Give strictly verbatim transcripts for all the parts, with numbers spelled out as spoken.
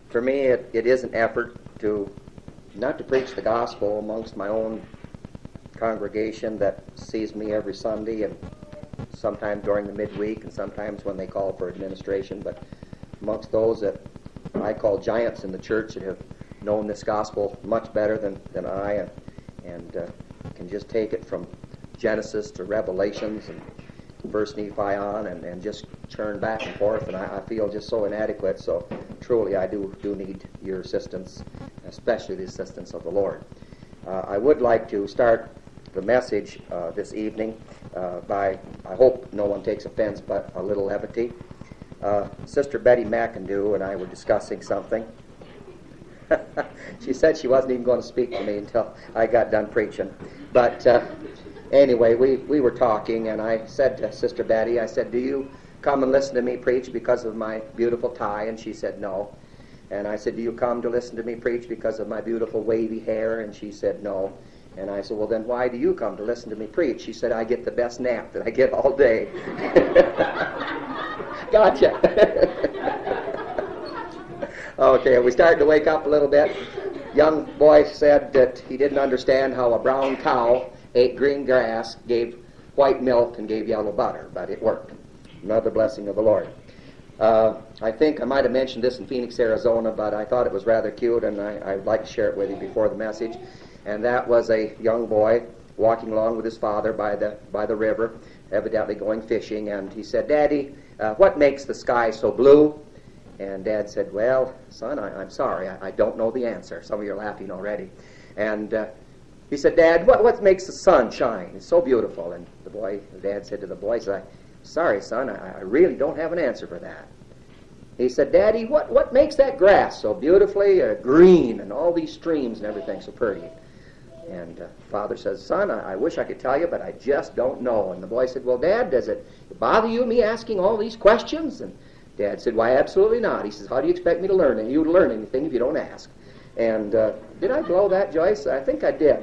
for me, it, it is an effort to not to preach the gospel amongst my own congregation that sees me every Sunday and sometimes during the midweek and sometimes when they call for administration, but amongst those that I call giants in the church that have known this gospel much better than, than I and, and uh, can just take it from Genesis to Revelations and First Nephi on and, and just churn back and forth, and I, I feel just so inadequate, so truly I do, do need your assistance, especially the assistance of the Lord. Uh, I would like to start the message uh, this evening uh, by, I hope no one takes offense, but a little levity. Uh, Sister Betty McIndoe and I were discussing something. She said she wasn't even going to speak to me until I got done preaching. But uh, anyway, we, we were talking, and I said to Sister Betty, I said, do you come and listen to me preach because of my beautiful tie? And she said, no. And I said, do you come to listen to me preach because of my beautiful wavy hair? And she said, no. And I said, well, then why do you come to listen to me preach? She said, I get the best nap that I get all day. Gotcha. Okay, we started to wake up a little bit. Young boy said that he didn't understand how a brown cow ate green grass, gave white milk, and gave yellow butter, but it worked. Another blessing of the Lord. Uh, I think I might have mentioned this in Phoenix, Arizona, but I thought it was rather cute, and I, I would like to share it with you before the message. And that was a young boy walking along with his father by the by the river, evidently going fishing, and he said, Daddy, uh, what makes the sky so blue? And Dad said, well, son, I, I'm sorry, I, I don't know the answer. Some of you are laughing already. And uh, he said, Dad, what, what makes the sun shine? It's so beautiful. And the boy, the dad said to the boy, he said, sorry, son, I, I really don't have an answer for that. He said, Daddy, what, what makes that grass so beautifully uh, green and all these streams and everything so pretty? And uh, father says, son, I, I wish I could tell you, but I just don't know. And the boy said, well, Dad, does it bother you, me asking all these questions? And Dad said, why, absolutely not. He says, how do you expect me to learn? And you learn anything if you don't ask. And uh, did I blow that, Joyce? I think I did.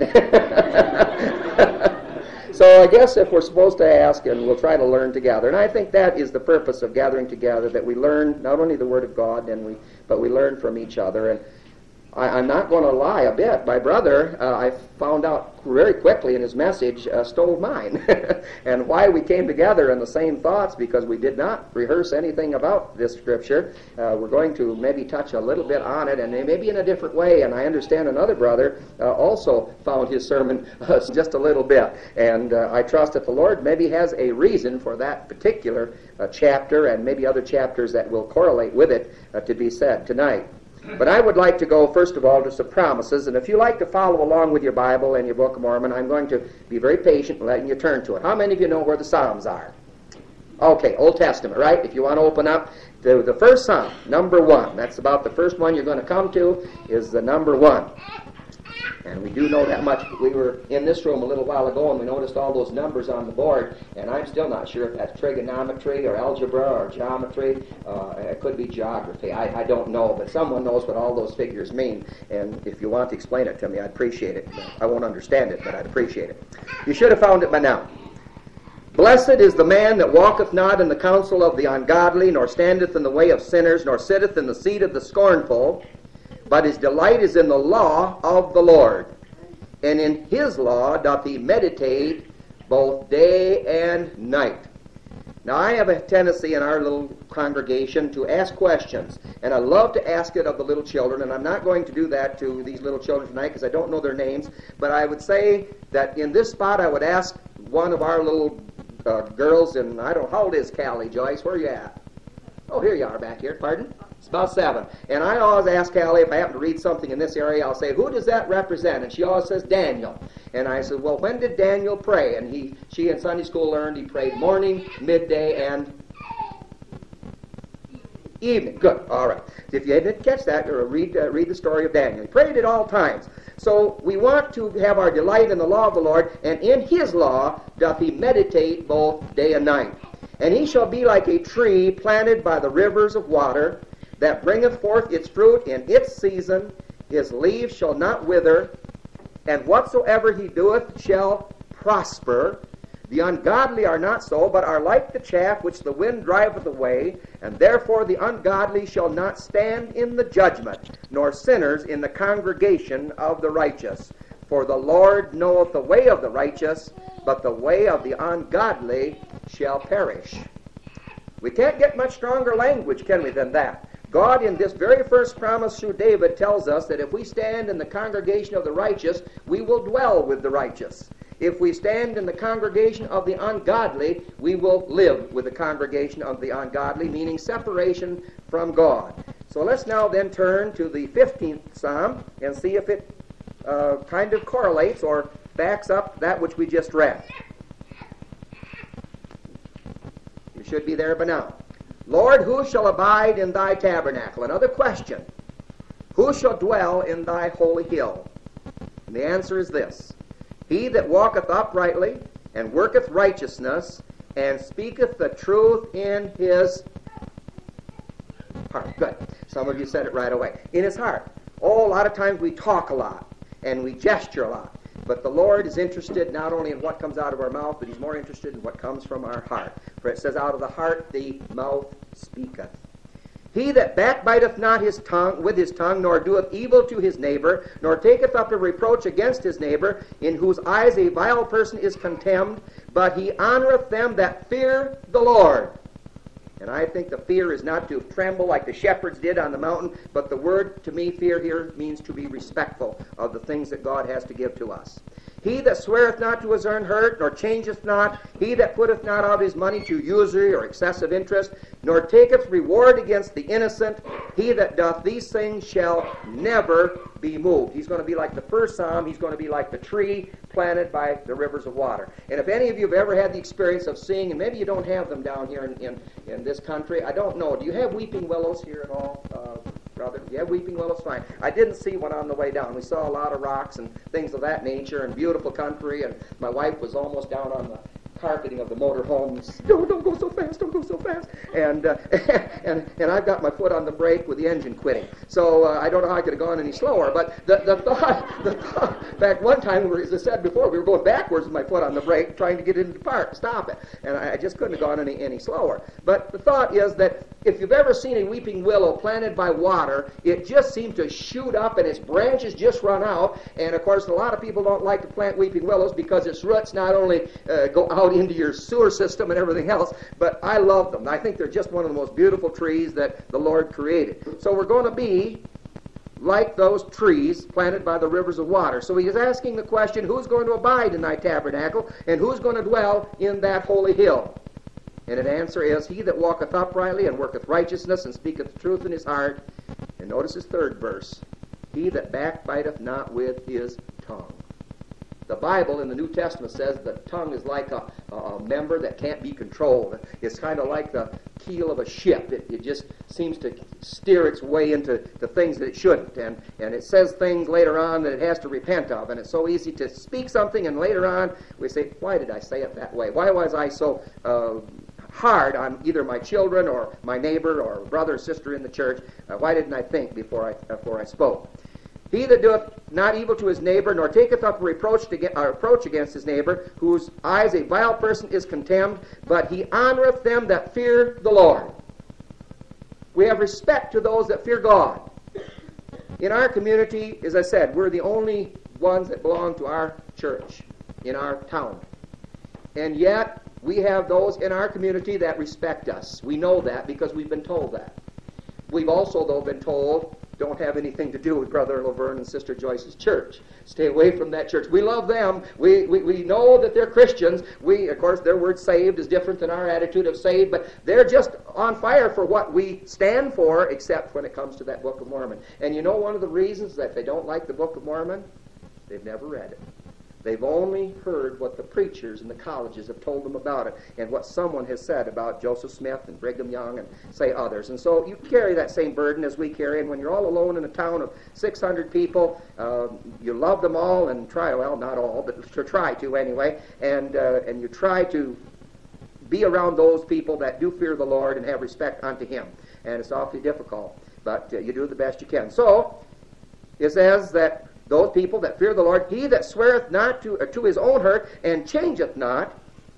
So I guess if we're supposed to ask, and we'll try to learn together. And I think that is the purpose of gathering together, that we learn not only the Word of God, and we, but we learn from each other. And I, I'm not going to lie a bit. My brother, uh, I found out very quickly in his message, uh, stole mine. And why we came together in the same thoughts, because we did not rehearse anything about this scripture. Uh, we're going to maybe touch a little bit on it, and maybe in a different way. And I understand another brother uh, also found his sermon uh, just a little bit. And uh, I trust that the Lord maybe has a reason for that particular uh, chapter, and maybe other chapters that will correlate with it uh, to be said tonight. But I would like to go, first of all, to some promises. And if you like to follow along with your Bible and your Book of Mormon, I'm going to be very patient in letting you turn to it. How many of you know where the Psalms are? Okay, Old Testament, right? If you want to open up to the first Psalm, number one. That's about the first one you're going to come to, is the number one. And we do know that much. We were in this room a little while ago, and we noticed all those numbers on the board, and I'm still not sure if that's trigonometry or algebra or geometry. Uh, it could be geography. I, I don't know, but someone knows what all those figures mean, and if you want to explain it to me, I'd appreciate it. I won't understand it, but I'd appreciate it. You should have found it by now. Blessed is the man that walketh not in the counsel of the ungodly, nor standeth in the way of sinners, nor sitteth in the seat of the scornful, but his delight is in the law of the Lord, and in his law doth he meditate both day and night. Now, I have a tendency in our little congregation to ask questions, and I love to ask it of the little children, and I'm not going to do that to these little children tonight because I don't know their names, but I would say that in this spot I would ask one of our little uh, girls, and I don't know, how old is Callie, Joyce? Where are you at? Oh, here you are back here. Pardon? It's about seven. And I always ask Callie, if I happen to read something in this area, I'll say, who does that represent? And she always says, Daniel. And I said, well, when did Daniel pray? And he, she in Sunday school learned he prayed morning, midday, and evening. Good. All right. If you didn't catch that, read, uh, read the story of Daniel. He prayed at all times. So we want to have our delight in the law of the Lord, and in his law doth he meditate both day and night. And he shall be like a tree planted by the rivers of water, that bringeth forth its fruit in its season. His leaves shall not wither, and whatsoever he doeth shall prosper. The ungodly are not so, but are like the chaff which the wind driveth away, and therefore the ungodly shall not stand in the judgment, nor sinners in the congregation of the righteous. For the Lord knoweth the way of the righteous, but the way of the ungodly shall perish. We can't get much stronger language, can we, than that? God, in this very first promise through David, tells us that if we stand in the congregation of the righteous, we will dwell with the righteous. If we stand in the congregation of the ungodly, we will live with the congregation of the ungodly, meaning separation from God. So let's now then turn to the fifteenth Psalm and see if it uh, kind of correlates or backs up that which we just read. You should be there by now. Lord, who shall abide in thy tabernacle? Another question. Who shall dwell in thy holy hill? And the answer is this. He that walketh uprightly, and worketh righteousness, and speaketh the truth in his heart. Good. Some of you said it right away. In his heart. Oh, a lot of times we talk a lot, and we gesture a lot. But the Lord is interested not only in what comes out of our mouth, but he's more interested in what comes from our heart. For it says, out of the heart the mouth speaketh. He that backbiteth not his tongue with his tongue, nor doeth evil to his neighbor, nor taketh up a reproach against his neighbor, in whose eyes a vile person is contemned, but he honoreth them that fear the Lord. And I think the fear is not to tremble like the shepherds did on the mountain, but the word, to me, fear here means to be respectful of the things that God has to give to us. He that sweareth not to his own hurt, nor changeth not, he that putteth not out his money to usury or excessive interest, nor taketh reward against the innocent, he that doth these things shall never be moved. He's going to be like the first psalm. He's going to be like the tree planted by the rivers of water. And if any of you have ever had the experience of seeing, and maybe you don't have them down here in, in, in this country, I don't know. Do you have weeping willows here at all? Uh, Brother, yeah, weeping willows, fine. I didn't see one on the way down. We saw a lot of rocks and things of that nature and beautiful country, and my wife was almost down on the carpeting of the motor home. No, don't go so fast, don't go so fast. And, uh, and and I've got my foot on the brake with the engine quitting. So uh, I don't know how I could have gone any slower. But the, the thought, the thought, in fact, one time, as I said before, we were going backwards with my foot on the brake, trying to get into the park, stop it. And I just couldn't have gone any, any slower. But the thought is that if you've ever seen a weeping willow planted by water, it just seems to shoot up and its branches just run out. And, of course, a lot of people don't like to plant weeping willows because its roots not only uh, go out into your sewer system and everything else, but I love them. I think they're just one of the most beautiful trees that the Lord created. So we're going to be like those trees planted by the rivers of water. So he is asking the question, who's going to abide in thy tabernacle, and who's going to dwell in that holy hill? And an answer is, he that walketh uprightly and worketh righteousness and speaketh the truth in his heart. And notice his third verse, he that backbiteth not with his tongue. The Bible in the New Testament says the tongue is like a, a member that can't be controlled. It's kind of like the keel of a ship. It, it just seems to steer its way into the things that it shouldn't. And, and it says things later on that it has to repent of. And it's so easy to speak something, and later on we say, why did I say it that way? Why was I so uh, hard on either my children or my neighbor or brother or sister in the church? Uh, why didn't I think before I, before I spoke? He that doeth not evil to his neighbor, nor taketh up a reproach, to, uh, reproach against his neighbor, whose eyes a vile person is contemned, but he honoreth them that fear the Lord. We have respect to those that fear God. In our community, as I said, we're the only ones that belong to our church in our town. And yet, we have those in our community that respect us. We know that because we've been told that. We've also, though, been told, don't have anything to do with Brother Laverne and Sister Joyce's church. Stay away from that church. We love them. We, we, we know that they're Christians. We, of course, their word saved is different than our attitude of saved, but they're just on fire for what we stand for, except when it comes to that Book of Mormon. And you know one of the reasons that they don't like the Book of Mormon? They've never read it. They've only heard what the preachers and the colleges have told them about it and what someone has said about Joseph Smith and Brigham Young and, say, others. And so you carry that same burden as we carry, and when you're all alone in a town of six hundred people, uh, you love them all and try, well, not all, but to try to anyway, and, uh, and you try to be around those people that do fear the Lord and have respect unto Him. And it's awfully difficult, but uh, you do the best you can. So it says that those people that fear the Lord, he that sweareth not to, uh, to his own hurt and changeth not,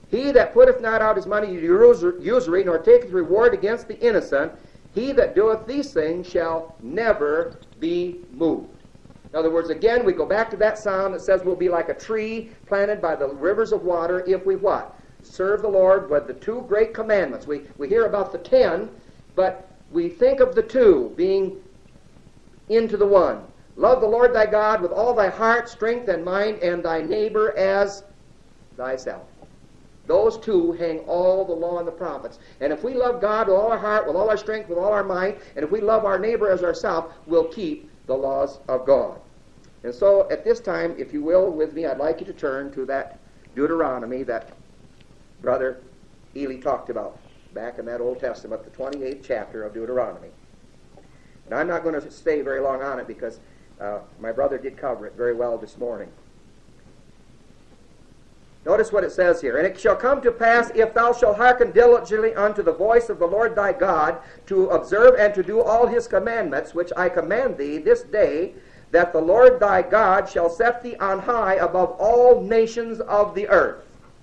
He that putteth not out his money to usury, nor taketh reward against the innocent, he that doeth these things shall never be moved. In other words, again, we go back to that psalm that says we'll be like a tree planted by the rivers of water if we what? Serve the Lord with the two great commandments. We, we hear about the ten, but we think of the two being into the one. Love the Lord thy God with all thy heart, strength, and mind, and thy neighbor as thyself. Those two hang all the law and the prophets. And if we love God with all our heart, with all our strength, with all our mind, and if we love our neighbor as ourselves, we'll keep the laws of God. And so at this time, if you will, with me, I'd like you to turn to that Deuteronomy that Brother Ely talked about back in that Old Testament, the twenty-eighth chapter of Deuteronomy. And I'm not going to stay very long on it because uh, my brother did cover it very well this morning. Notice what it says here. And it shall come to pass, if thou shalt hearken diligently unto the voice of the Lord thy God, to observe and to do all his commandments, which I command thee this day, that the Lord thy God shall set thee on high above all nations of the earth.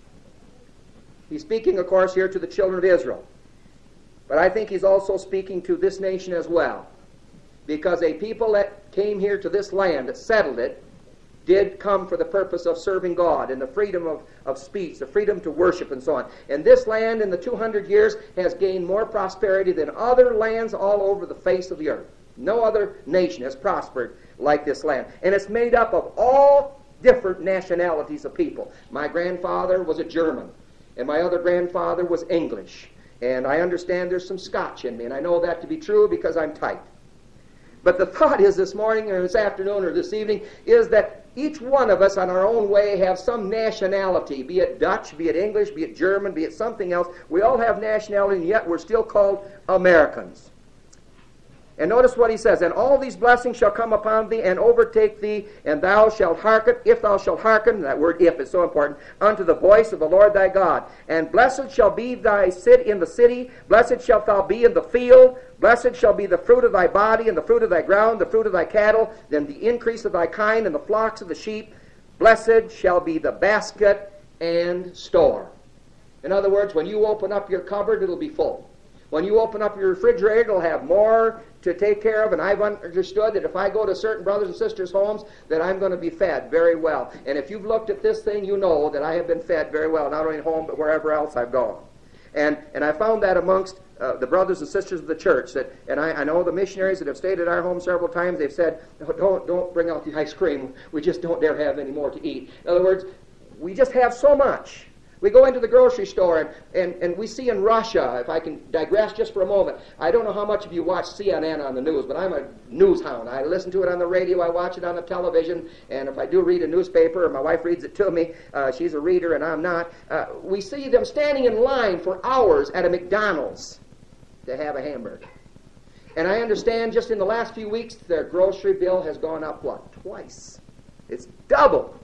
He's speaking, of course, here to the children of Israel. But I think he's also speaking to this nation as well. Because a people that came here to this land, that settled it, did come for the purpose of serving God and the freedom of, of speech, the freedom to worship and so on. And this land in the two hundred years has gained more prosperity than other lands all over the face of the earth. No other nation has prospered like this land. And it's made up of all different nationalities of people. My grandfather was a German, and my other grandfather was English. And I understand there's some Scotch in me, and I know that to be true because I'm tight. But the thought is this morning or this afternoon or this evening is that each one of us on our own way have some nationality, be it Dutch, be it English, be it German, be it something else. We all have nationality, and yet we're still called Americans. And notice what he says, and all these blessings shall come upon thee and overtake thee, and thou shalt hearken, if thou shalt hearken, that word if is so important, unto the voice of the Lord thy God. And blessed shall be thy sit in the city, blessed shalt thou be in the field, blessed shall be the fruit of thy body, and the fruit of thy ground, the fruit of thy cattle, then the increase of thy kind, and the flocks of the sheep. Blessed shall be the basket and store. In other words, when you open up your cupboard, it'll be full. When you open up your refrigerator, it'll have more to take care of, and I've understood that if I go to certain brothers and sisters' homes, that I'm going to be fed very well. And if you've looked at this thing, you know that I have been fed very well, not only at home, but wherever else I've gone. And and I found that amongst uh, the brothers and sisters of the church, that, and I, I know the missionaries that have stayed at our home several times, they've said, don't, don't bring out the ice cream, we just don't dare have any more to eat. In other words, we just have so much. We go into the grocery store, and, and, and we see in Russia, if I can digress just for a moment, I don't know how much of you watch C N N on the news, but I'm a news hound. I listen to it on the radio, I watch it on the television, and if I do read a newspaper, or my wife reads it to me, uh, she's a reader and I'm not, uh, we see them standing in line for hours at a McDonald's to have a hamburger. And I understand just in the last few weeks, their grocery bill has gone up, what, twice? It's doubled.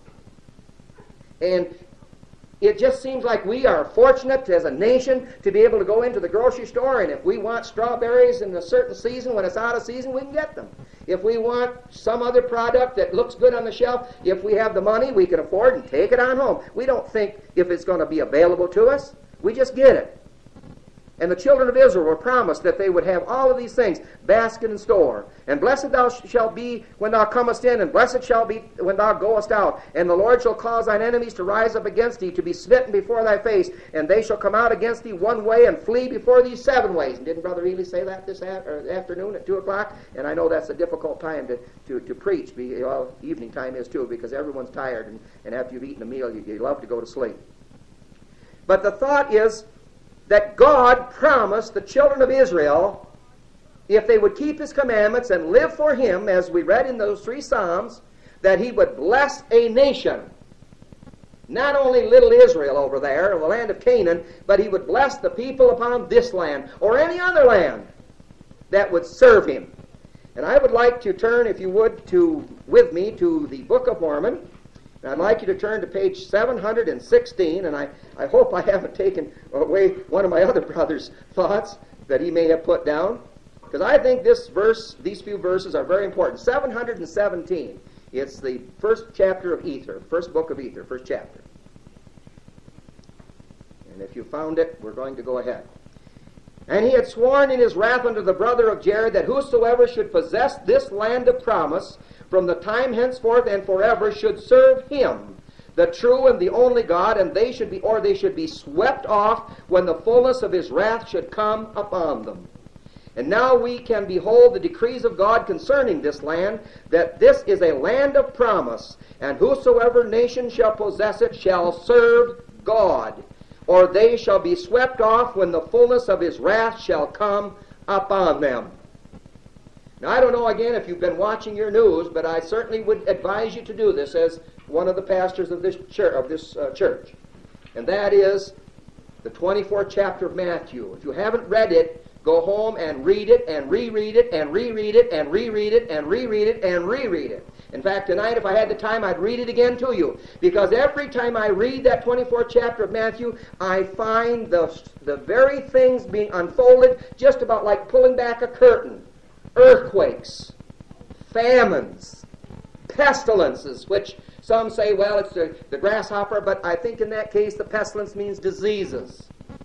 And it just seems like we are fortunate as a nation to be able to go into the grocery store, and if we want strawberries in a certain season, when it's out of season, we can get them. If we want some other product that looks good on the shelf, if we have the money, we can afford and take it on home. We don't think if it's going to be available to us. We just get it. And the children of Israel were promised that they would have all of these things, basket and store. And blessed thou shalt be when thou comest in, and blessed shalt be when thou goest out. And the Lord shall cause thine enemies to rise up against thee, to be smitten before thy face. And they shall come out against thee one way, and flee before thee seven ways. And didn't Brother Ely say that this a- or afternoon at two o'clock? And I know that's a difficult time to, to, to preach. Be, well, evening time is too, because everyone's tired. And, and after you've eaten a meal, you, you love to go to sleep. But the thought is that God promised the children of Israel, if they would keep his commandments and live for him, as we read in those three Psalms, that he would bless a nation. Not only little Israel over there, the land of Canaan, but he would bless the people upon this land, or any other land that would serve him. And I would like to turn, if you would, to with me to the Book of Mormon. And I'd like you to turn to page seven hundred sixteen, and I, I hope I haven't taken away one of my other brother's thoughts that he may have put down, because I think this verse, these few verses are very important. seven hundred seventeen, it's the first chapter of Ether, first book of Ether, first chapter. And if you found it, we're going to go ahead. And he had sworn in his wrath unto the brother of Jared that whosoever should possess this land of promise from the time henceforth and forever should serve him, the true and the only God, and they should be, or they should be swept off when the fullness of his wrath should come upon them. And now we can behold the decrees of God concerning this land, that this is a land of promise, and whosoever nation shall possess it shall serve God, or they shall be swept off when the fullness of his wrath shall come upon them. Now, I don't know, again, if you've been watching your news, but I certainly would advise you to do this as one of the pastors of this church, of this uh, church. And that is the twenty-fourth chapter of Matthew. If you haven't read it, go home and read it and reread it and reread it and reread it and reread it and reread it. In fact, tonight, if I had the time, I'd read it again to you. Because every time I read that twenty-fourth chapter of Matthew, I find the, the very things being unfolded just about like pulling back a curtain. Earthquakes, famines, pestilences, which some say, well, it's the, the grasshopper, but I think in that case the pestilence means diseases.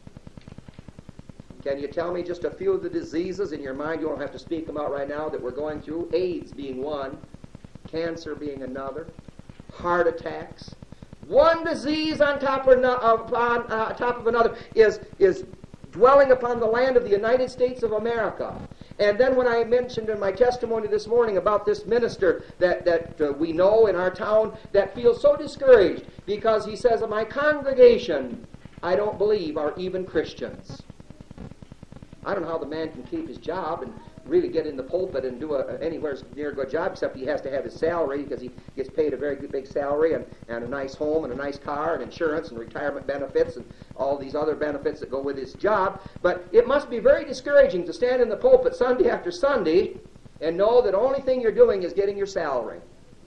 Can you tell me just a few of the diseases in your mind? You don't have to speak them out right now that we're going through. AIDS being one, cancer being another, heart attacks. One disease on top of, no, on, uh, top of another is, is dwelling upon the land of the United States of America. And then when I mentioned in my testimony this morning about this minister that, that uh, we know in our town that feels so discouraged because he says, my congregation, I don't believe, are even Christians. I don't know how the man can keep his job and really get in the pulpit and do a, anywhere near a good job, except he has to have his salary because he gets paid a very good big salary and, and a nice home and a nice car and insurance and retirement benefits and all these other benefits that go with his job. But it must be very discouraging to stand in the pulpit Sunday after Sunday and know that the only thing you're doing is getting your salary.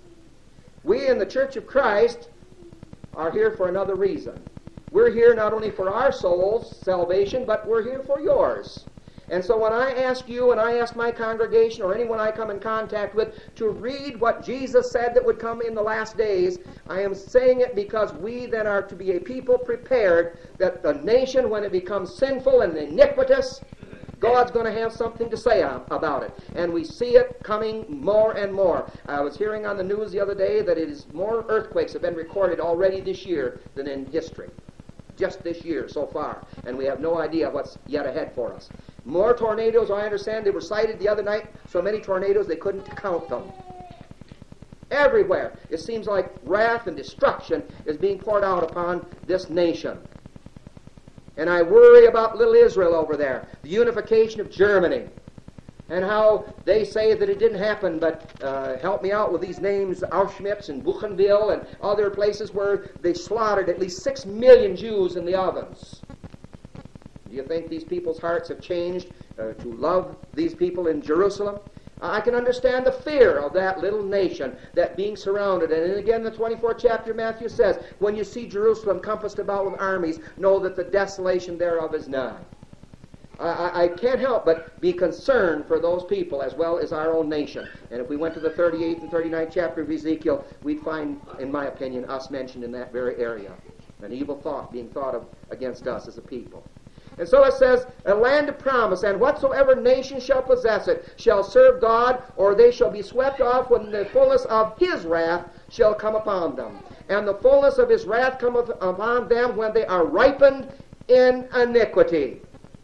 We in the Church of Christ are here for another reason. We're here not only for our soul's salvation, but we're here for yours. And so when I ask you and I ask my congregation or anyone I come in contact with to read what Jesus said that would come in the last days, I am saying it because we then are to be a people prepared that the nation, when it becomes sinful and iniquitous, God's going to have something to say about it. And we see it coming more and more. I was hearing on the news the other day that it is more earthquakes have been recorded already this year than in history. Just this year so far. And we have no idea what's yet ahead for us. More tornadoes, I understand. They were cited the other night. So many tornadoes they couldn't count them. Everywhere. It seems like wrath and destruction is being poured out upon this nation. And I worry about little Israel over there. The unification of Germany. And how they say that it didn't happen, but uh, help me out with these names, Auschwitz and Buchenwald and other places where they slaughtered at least six million Jews in the ovens. Do you think these people's hearts have changed uh, to love these people in Jerusalem? I can understand the fear of that little nation, that being surrounded. And again, the twenty-fourth chapter of Matthew says, when you see Jerusalem compassed about with armies, know that the desolation thereof is nigh. I, I can't help but be concerned for those people as well as our own nation. And if we went to the thirty-eighth and thirty-ninth chapter of Ezekiel, we'd find, in my opinion, us mentioned in that very area. An evil thought being thought of against us as a people. And so it says, a land of promise, and whatsoever nation shall possess it shall serve God, or they shall be swept off when the fullness of his wrath shall come upon them. And the fullness of his wrath cometh upon them when they are ripened in iniquity.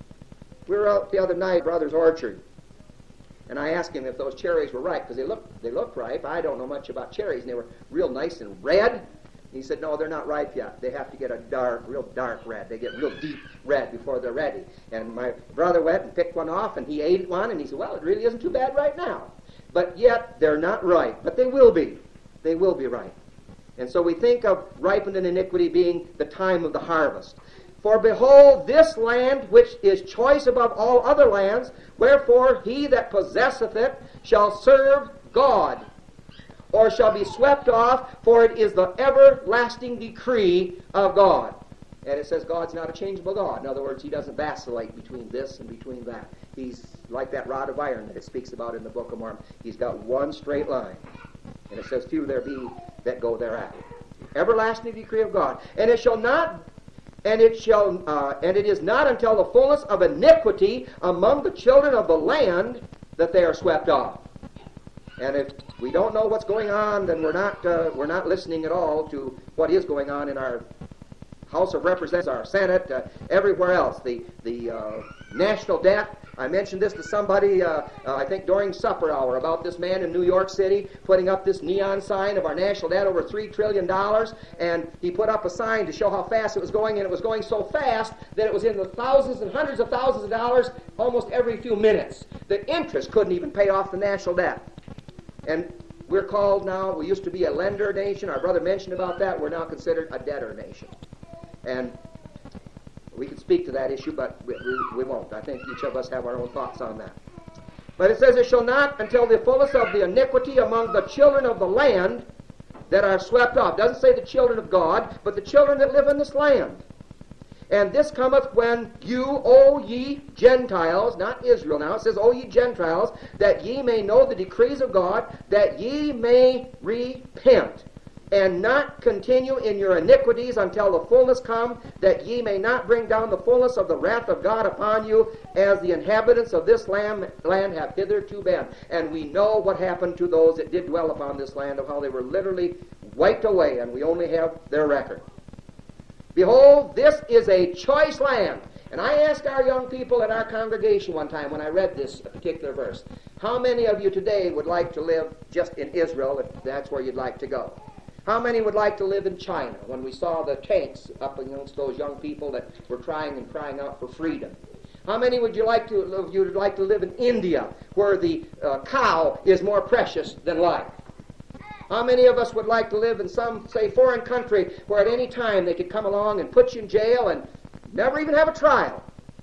We were out the other night at Brother's Orchard, and I asked him if those cherries were ripe, because they looked, they looked ripe. I don't know much about cherries, and they were real nice and red. He said, no, they're not ripe yet. They have to get a dark, real dark red. They get real deep red before they're ready. And my brother went and picked one off, and he ate one, and he said, well, it really isn't too bad right now. But yet, they're not ripe. But they will be. They will be ripe. And so we think of ripened in iniquity being the time of the harvest. For behold, this land, which is choice above all other lands, wherefore he that possesseth it shall serve God, or shall be swept off, for it is the everlasting decree of God. And it says God's not a changeable God. In other words, he doesn't vacillate between this and between that. He's like that rod of iron that it speaks about in the Book of Mormon. He's got one straight line. And it says, few there be that go thereafter. Everlasting decree of God. And it shall not and it shall, uh, and it is not until the fullness of iniquity among the children of the land that they are swept off. And if we don't know what's going on, then we're not uh, we're not listening at all to what is going on in our House of Representatives, our Senate, uh, everywhere else. The the uh, national debt. I mentioned this to somebody, uh, uh, I think during supper hour, about this man in New York City putting up this neon sign of our national debt over three trillion dollars, and he put up a sign to show how fast it was going, and it was going so fast that it was in the thousands and hundreds of thousands of dollars almost every few minutes. The interest couldn't even pay off the national debt. And we're called now, we used to be a lender nation. Our brother mentioned about that. We're now considered a debtor nation. And we could speak to that issue, but we, we, we won't. I think each of us have our own thoughts on that. But it says, it shall not until the fullness of the iniquity among the children of the land that are swept off. It doesn't say the children of God, but the children that live in this land. And this cometh when you, O ye Gentiles, not Israel now, it says, O ye Gentiles, that ye may know the decrees of God, that ye may repent, and not continue in your iniquities until the fullness come, that ye may not bring down the fullness of the wrath of God upon you, as the inhabitants of this land, land have hitherto been. And we know what happened to those that did dwell upon this land, of how they were literally wiped away, and we only have their record. Behold, this is a choice land. And I asked our young people at our congregation one time when I read this particular verse, how many of you today would like to live just in Israel, if that's where you'd like to go? How many would like to live in China, when we saw the tanks up against those young people that were trying and crying out for freedom? How many would you like to, you'd like to live in India, where the uh, cow is more precious than life? How many of us would like to live in some, say, foreign country where at any time they could come along and put you in jail and never even have a trial?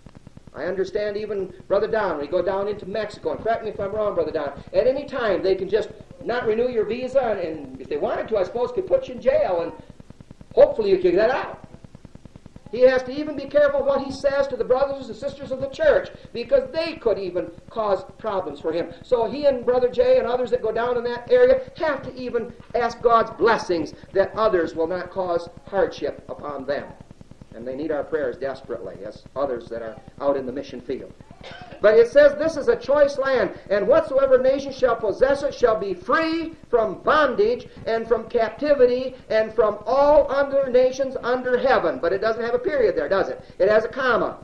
I understand even, Brother Don, when you go down into Mexico, and correct me if I'm wrong, Brother Don, at any time they can just not renew your visa, and, and if they wanted to, I suppose, could put you in jail, and hopefully you can get out. He has to even be careful what he says to the brothers and sisters of the church, because they could even cause problems for him. So he and Brother Jay and others that go down in that area have to even ask God's blessings that others will not cause hardship upon them. And they need our prayers desperately, as others that are out in the mission field. But it says this is a choice land, and whatsoever nation shall possess it shall be free from bondage and from captivity and from all other nations under heaven. But it doesn't have a period there, does it? It has a comma.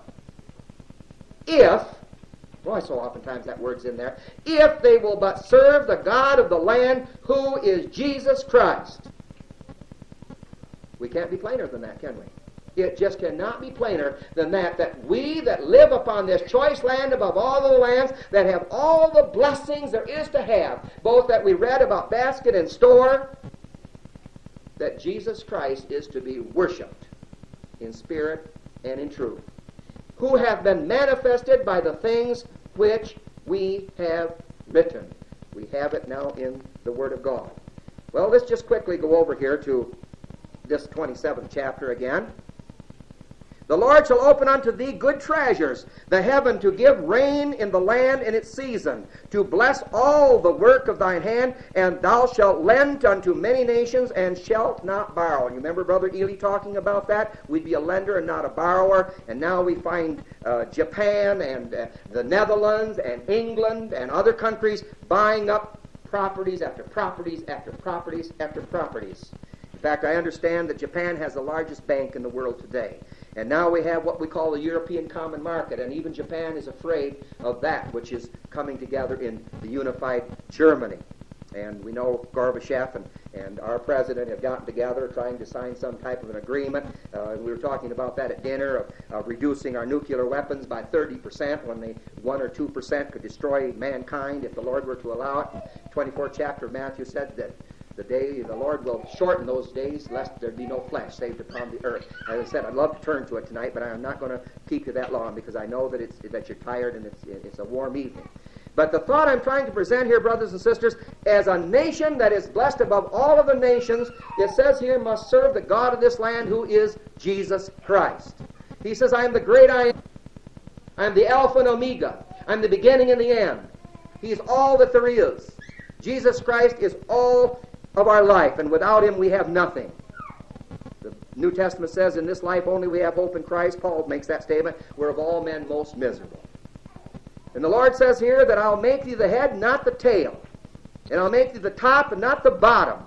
If, boy, so oftentimes that word's in there, if they will but serve the God of the land, who is Jesus Christ. We can't be plainer than that, can we? It just cannot be plainer than that, that we that live upon this choice land above all the lands, that have all the blessings there is to have, both that we read about basket and store, that Jesus Christ is to be worshipped in spirit and in truth, who have been manifested by the things which we have written. We have it now in the Word of God. Well, let's just quickly go over here to this twenty-seventh chapter again. The Lord shall open unto thee good treasures, the heaven to give rain in the land in its season, to bless all the work of thine hand, and thou shalt lend unto many nations, and shalt not borrow. And you remember Brother Ely talking about that? We'd be a lender and not a borrower. And now we find uh, Japan and uh, the Netherlands and England and other countries buying up properties after properties after properties after properties. In fact, I understand that Japan has the largest bank in the world today. And now we have what we call the European Common Market, and even Japan is afraid of that, which is coming together in the unified Germany. And we know Gorbachev and, and our president have gotten together trying to sign some type of an agreement. Uh, we were talking about that at dinner, of, of reducing our nuclear weapons by thirty percent when the one or two percent could destroy mankind if the Lord were to allow it. twenty-fourth chapter of Matthew said that the day the Lord will shorten those days, lest there be no flesh saved upon the earth. As I said, I'd love to turn to it tonight, but I'm not going to keep you that long, because I know that it's that you're tired and it's it's a warm evening. But the thought I'm trying to present here, brothers and sisters, as a nation that is blessed above all of the nations, it says here, must serve the God of this land, who is Jesus Christ. He says, I am the great I am. I am the Alpha and Omega. I'm the beginning and the end. He's all that there is. Jesus Christ is all of our life, and without him we have nothing. The New Testament says, in this life only we have hope in Christ. Paul makes that statement. We're of all men most miserable. And the Lord says here that I'll make thee the head, not the tail. And I'll make thee the top and not the bottom,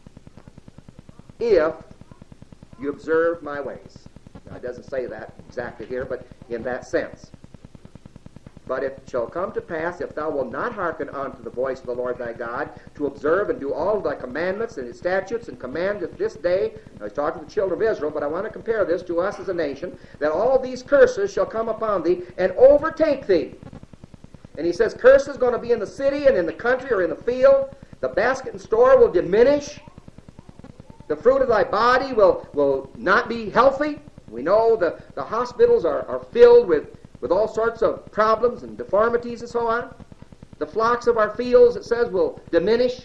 if you observe my ways. Now, it doesn't say that exactly here, but in that sense. But it shall come to pass, if thou wilt not hearken unto the voice of the Lord thy God, to observe and do all thy commandments and his statutes, and commandeth this day, I was talking to the children of Israel, but I want to compare this to us as a nation, that all these curses shall come upon thee and overtake thee. And he says, curse is going to be in the city and in the country or in the field. The basket and store will diminish. The fruit of thy body will, will not be healthy. We know the, the hospitals are, are filled with, with all sorts of problems and deformities and so on. The flocks of our fields, it says, will diminish.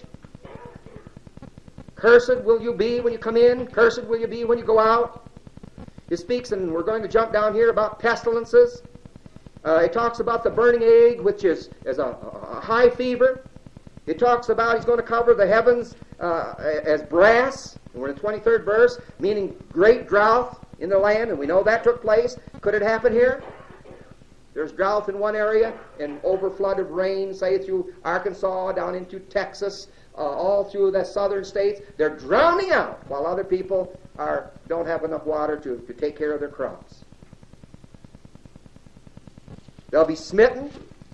Cursed will you be when you come in. Cursed will you be when you go out. It speaks, and we're going to jump down here, about pestilences. Uh, it talks about the burning egg, which is, is a, a high fever. It talks about he's going to cover the heavens uh, as brass. And we're in the twenty-third verse, meaning great drought in the land, and we know that took place. Could it happen here? There's drought in one area and overflood of rain, say through Arkansas, down into Texas, uh, all through the southern states. They're drowning out while other people are don't have enough water to, to take care of their crops. They'll be smitten.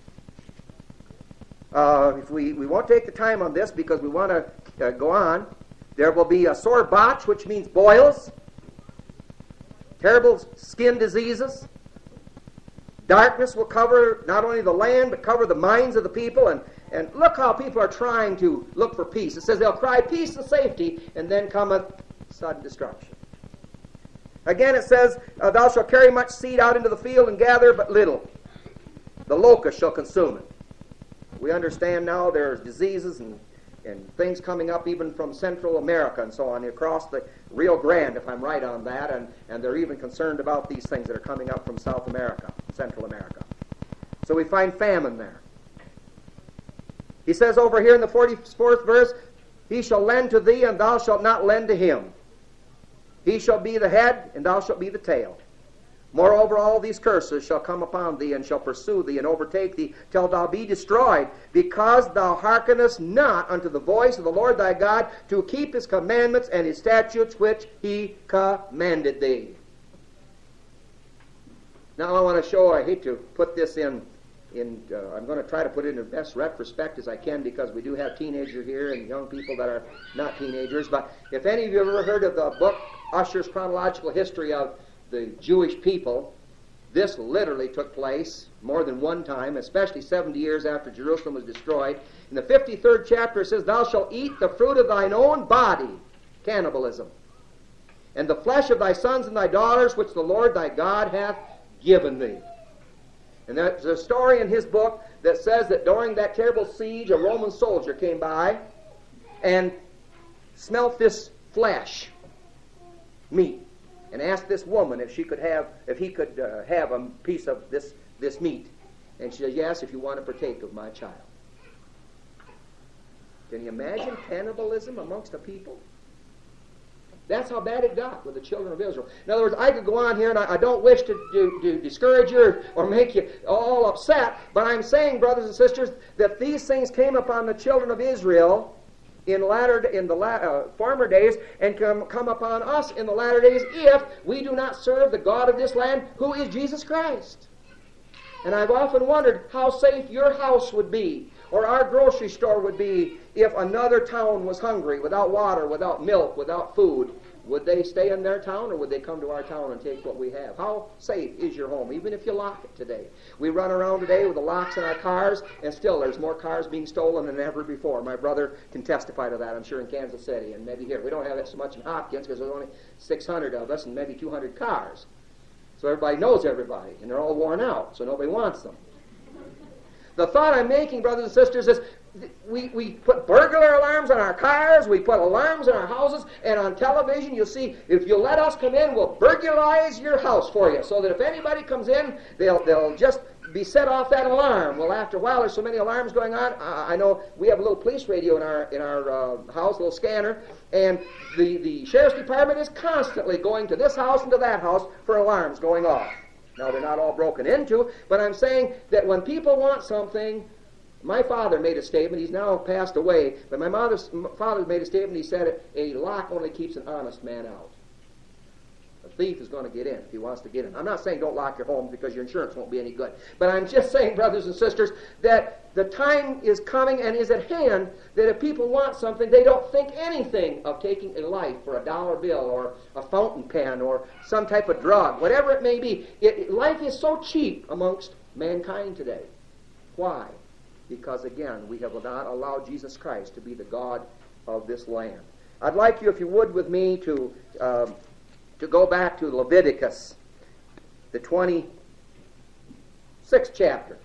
Uh, if we, we won't take the time on this because we want to uh, go on. There will be a sore botch, which means boils, terrible skin diseases. Darkness will cover not only the land, but cover the minds of the people. And, and look how people are trying to look for peace. It says they'll cry peace and safety, and then cometh sudden destruction. Again, it says, uh, thou shalt carry much seed out into the field and gather but little. The locust shall consume it. We understand now there's diseases and, and things coming up even from Central America and so on, across the Rio Grande, if I'm right on that, and, and they're even concerned about these things that are coming up from South America, Central America. So we find famine there. He says over here in the forty-fourth verse, he shall lend to thee, and thou shalt not lend to him. He shall be the head, and thou shalt be the tail. Moreover, all these curses shall come upon thee, and shall pursue thee, and overtake thee, till thou be destroyed, because thou hearkenest not unto the voice of the Lord thy God, to keep his commandments and his statutes which he commanded thee. Now I want to show, I hate to put this in, in uh, I'm going to try to put it in the best retrospect as I can, because we do have teenagers here and young people that are not teenagers. But if any of you have ever heard of the book Ussher's Chronological History of the Jewish people, this literally took place more than one time, especially seventy years after Jerusalem was destroyed. In the fifty-third chapter it says, thou shalt eat the fruit of thine own body, cannibalism, and the flesh of thy sons and thy daughters, which the Lord thy God hath given thee. And there's a story in his book that says that during that terrible siege, a Roman soldier came by and smelt this flesh, meat, and asked this woman if she could have, if he could uh, have a piece of this, this meat. And she said, yes, if you want to partake of my child. Can you imagine cannibalism amongst a people? That's how bad it got with the children of Israel. In other words, I could go on here, and I, I don't wish to, to, to discourage you or, or make you all upset, but I'm saying, brothers and sisters, that these things came upon the children of Israel in latter in the la, uh, former days, and come, come upon us in the latter days, if we do not serve the God of this land, who is Jesus Christ. And I've often wondered how safe your house would be, or our grocery store would be, if another town was hungry, without water, without milk, without food. Would they stay in their town, or would they come to our town and take what we have? How safe is your home, even if you lock it today? We run around today with the locks in our cars, and still there's more cars being stolen than ever before. My brother can testify to that, I'm sure, in Kansas City, and maybe here. We don't have it so much in Hopkins, because there's only six hundred of us, and maybe two hundred cars. So everybody knows everybody, and they're all worn out, so nobody wants them. The thought I'm making, brothers and sisters, is we, we put burglar alarms on our cars, we put alarms in our houses, and on television you'll see, if you let us come in, we'll burglarize your house for you, so that if anybody comes in, they'll, they'll just be set off that alarm. Well, after a while, there's so many alarms going on. Uh, I know we have a little police radio in our in our uh, house, a little scanner, and the, the sheriff's department is constantly going to this house and to that house for alarms going off. Now, they're not all broken into, but I'm saying that when people want something, my father made a statement. He's now passed away, but my mother's, father made a statement. He said, a lock only keeps an honest man out. A thief is going to get in if he wants to get in. I'm not saying don't lock your home because your insurance won't be any good. But I'm just saying, brothers and sisters, that the time is coming and is at hand that if people want something, they don't think anything of taking a life for a dollar bill or a fountain pen or some type of drug, whatever it may be. It, life is so cheap amongst mankind today. Why? Because, again, we have not allowed Jesus Christ to be the God of this land. I'd like you, if you would, with me to... Um, to go back to Leviticus, the twenty-sixth chapter.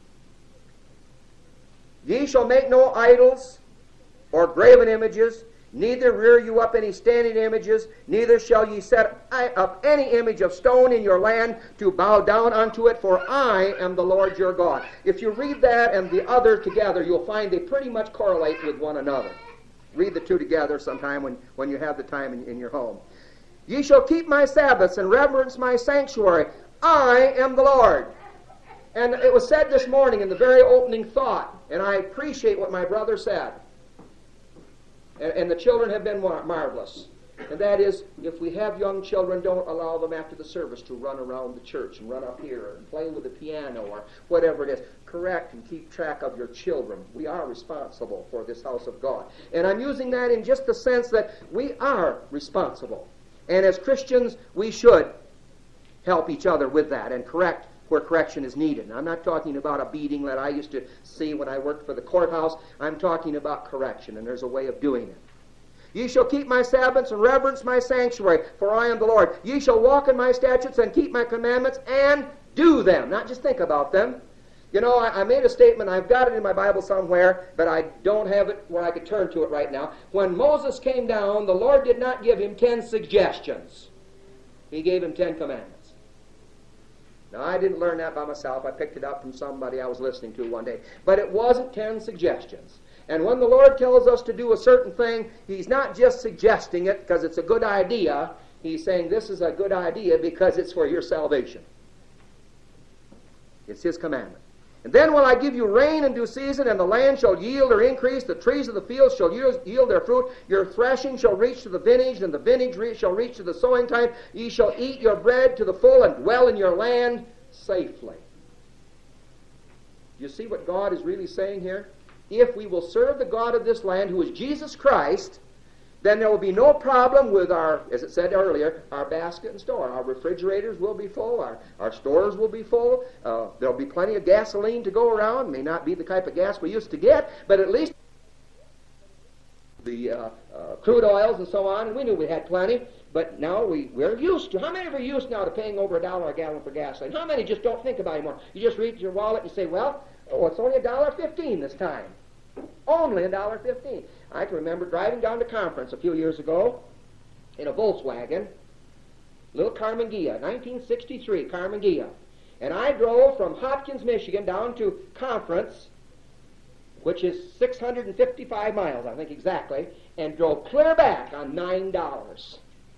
Ye shall make no idols or graven images, neither rear you up any standing images, neither shall ye set up any image of stone in your land to bow down unto it, for I am the Lord your God. If you read that and the other together, you'll find they pretty much correlate with one another. Read the two together sometime when, when you have the time in, in your home. Ye shall keep my Sabbaths and reverence my sanctuary. I am the Lord. And it was said this morning in the very opening thought, and I appreciate what my brother said. And, and the children have been mar- marvelous. And that is, if we have young children, don't allow them after the service to run around the church and run up here and play with the piano or whatever it is. Correct and keep track of your children. We are responsible for this house of God. And I'm using that in just the sense that we are responsible. And as Christians, we should help each other with that and correct where correction is needed. And I'm not talking about a beating that I used to see when I worked for the courthouse. I'm talking about correction, and there's a way of doing it. Ye shall keep my Sabbaths and reverence my sanctuary, for I am the Lord. Ye shall walk in my statutes and keep my commandments and do them, not just think about them. You know, I, I made a statement, I've got it in my Bible somewhere, but I don't have it where I could turn to it right now. When Moses came down, the Lord did not give him ten suggestions. He gave him ten commandments. Now, I didn't learn that by myself. I picked it up from somebody I was listening to one day. But it wasn't ten suggestions. And when the Lord tells us to do a certain thing, He's not just suggesting it because it's a good idea. He's saying this is a good idea because it's for your salvation. It's His commandment. And then will I give you rain in due season, and the land shall yield or increase. The trees of the field shall yield their fruit. Your threshing shall reach to the vintage, and the vintage re- shall reach to the sowing time. Ye shall eat your bread to the full and dwell in your land safely. You see what God is really saying here? If we will serve the God of this land, who is Jesus Christ, then there will be no problem with our, as it said earlier, our basket and store. Our refrigerators will be full. Our, our stores will be full. Uh, there will be plenty of gasoline to go around. It may not be the type of gas we used to get, but at least the uh, uh, crude oils and so on. And we knew we had plenty, but now we, we're used to. How many of you are used now to paying over a dollar a gallon for gasoline? How many just don't think about it anymore? You just reach your wallet and say, well, oh, it's only a dollar fifteen this time. Only a dollar fifteen. I can remember driving down to conference a few years ago in a Volkswagen, little Carmen Ghia, nineteen sixty-three Carmen Ghia. And I drove from Hopkins, Michigan down to conference, which is six hundred fifty-five miles, I think exactly, and drove clear back on nine dollars.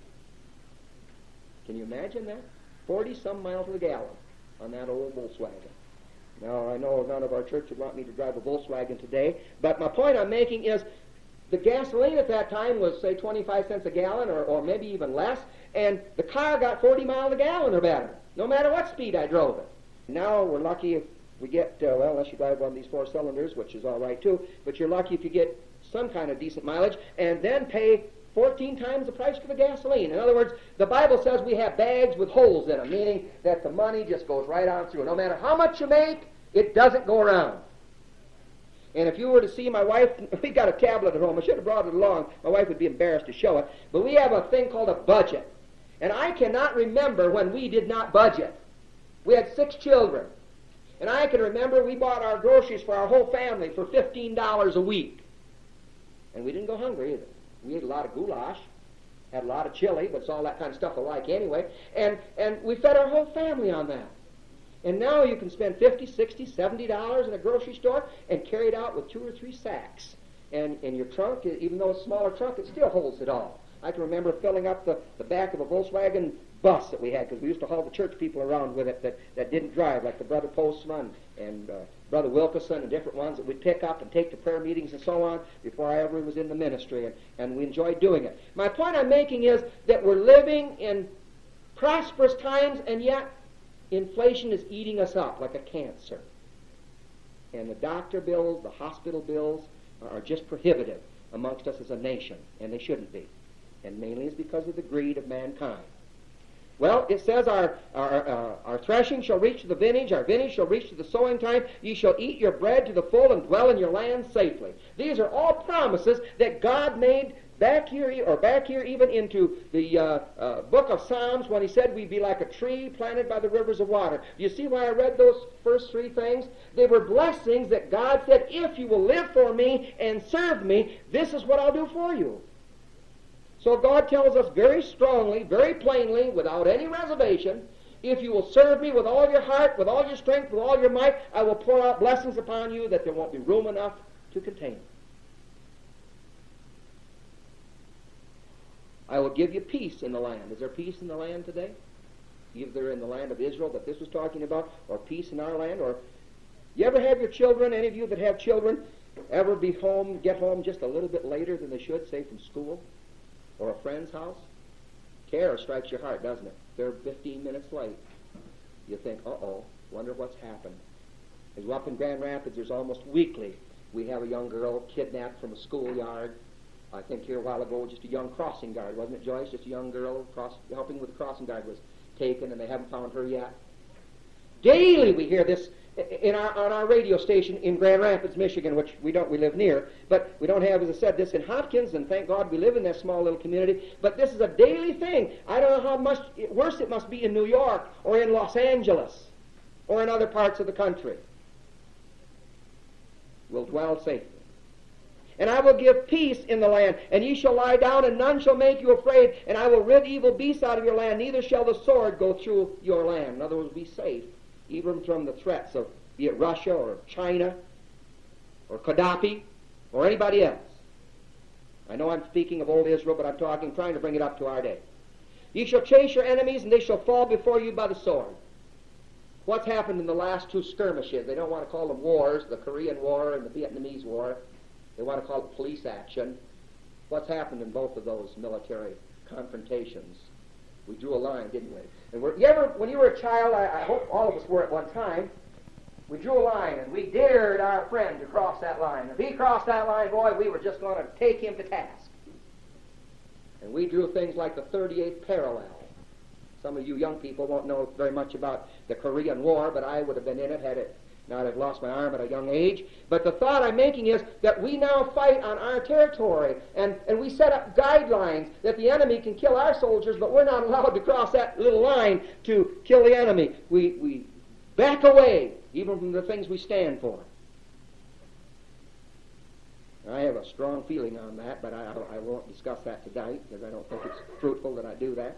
Can you imagine that? forty-some miles to the gallon on that old Volkswagen. Now, I know none of our church would want me to drive a Volkswagen today, but my point I'm making is the gasoline at that time was, say, twenty-five cents a gallon or, or maybe even less, and the car got forty miles a gallon or better, no matter what speed I drove it. Now we're lucky if we get, uh, well, unless you drive one of these four cylinders, which is all right too, but you're lucky if you get some kind of decent mileage, and then pay fourteen times the price for the gasoline. In other words, the Bible says we have bags with holes in them, meaning that the money just goes right on through. No matter how much you make, it doesn't go around. And if you were to see my wife, we got a tablet at home. I should have brought it along. My wife would be embarrassed to show it. But we have a thing called a budget. And I cannot remember when we did not budget. We had six children. And I can remember we bought our groceries for our whole family for fifteen dollars a week. And we didn't go hungry either. We ate a lot of goulash, had a lot of chili, but it's all that kind of stuff alike anyway. And, and we fed our whole family on that. And now you can spend fifty, sixty, seventy dollars in a grocery store and carry it out with two or three sacks. And in your trunk, even though it's a smaller trunk, it still holds it all. I can remember filling up the, the back of a Volkswagen bus that we had, because we used to haul the church people around with it that, that didn't drive, like the Brother Postman and uh, Brother Wilkerson and different ones that we'd pick up and take to prayer meetings and so on before I ever was in the ministry, and, and we enjoyed doing it. My point I'm making is that we're living in prosperous times, and yet inflation is eating us up like a cancer. And the doctor bills, the hospital bills are just prohibitive amongst us as a nation, and they shouldn't be. And mainly it's because of the greed of mankind. Well, it says, our, our, uh, our threshing shall reach to the vintage, our vintage shall reach to the sowing time. Ye shall eat your bread to the full and dwell in your land safely. These are all promises that God made back here, or back here even into the uh, uh, book of Psalms, when he said we'd be like a tree planted by the rivers of water. Do you see why I read those first three things? They were blessings that God said, if you will live for me and serve me, this is what I'll do for you. So God tells us very strongly, very plainly, without any reservation, if you will serve me with all your heart, with all your strength, with all your might, I will pour out blessings upon you that there won't be room enough to contain. I will give you peace in the land. Is there peace in the land today? Either in the land of Israel that this was talking about, or peace in our land, or you ever have your children, any of you that have children, ever be home, get home just a little bit later than they should, say from school? Or a friend's house? Terror strikes your heart, doesn't it? They're fifteen minutes late. You think, uh-oh, wonder what's happened. As well, up in Grand Rapids, there's almost weekly, we have a young girl kidnapped from a schoolyard. I think here a while ago, just a young crossing guard, wasn't it, Joyce? Just a young girl cross, helping with the crossing guard was taken, and they haven't found her yet. Daily we hear this in our, on our radio station in Grand Rapids, Michigan, which we don't, we live near, but we don't have, as I said, this in Hopkins, and thank God we live in that small little community, but this is a daily thing. I don't know how much worse it must be in New York, or in Los Angeles, or in other parts of the country. We'll dwell safely. And I will give peace in the land, and ye shall lie down, and none shall make you afraid, and I will rid evil beasts out of your land, neither shall the sword go through your land. In other words, be safe, even from the threats of, be it Russia or China or Gaddafi or anybody else. I know I'm speaking of old Israel, but I'm talking, trying to bring it up to our day. Ye shall chase your enemies, and they shall fall before you by the sword. What's happened in the last two skirmishes? They don't want to call them wars, the Korean War and the Vietnamese War. They want to call it police action. What's happened in both of those military confrontations? We drew a line, didn't we? And we're, you ever, when you were a child, I, I hope all of us were at one time, we drew a line and we dared our friend to cross that line. If he crossed that line, boy, we were just going to take him to task. And we drew things like the thirty-eighth parallel. Some of you young people won't know very much about the Korean War, but I would have been in it had it not have lost my arm at a young age. But the thought I'm making is that we now fight on our territory, and, and we set up guidelines that the enemy can kill our soldiers, but we're not allowed to cross that little line to kill the enemy. We, we back away, even from the things we stand for. I have a strong feeling on that, but I, I won't discuss that tonight, because I don't think it's fruitful that I do that.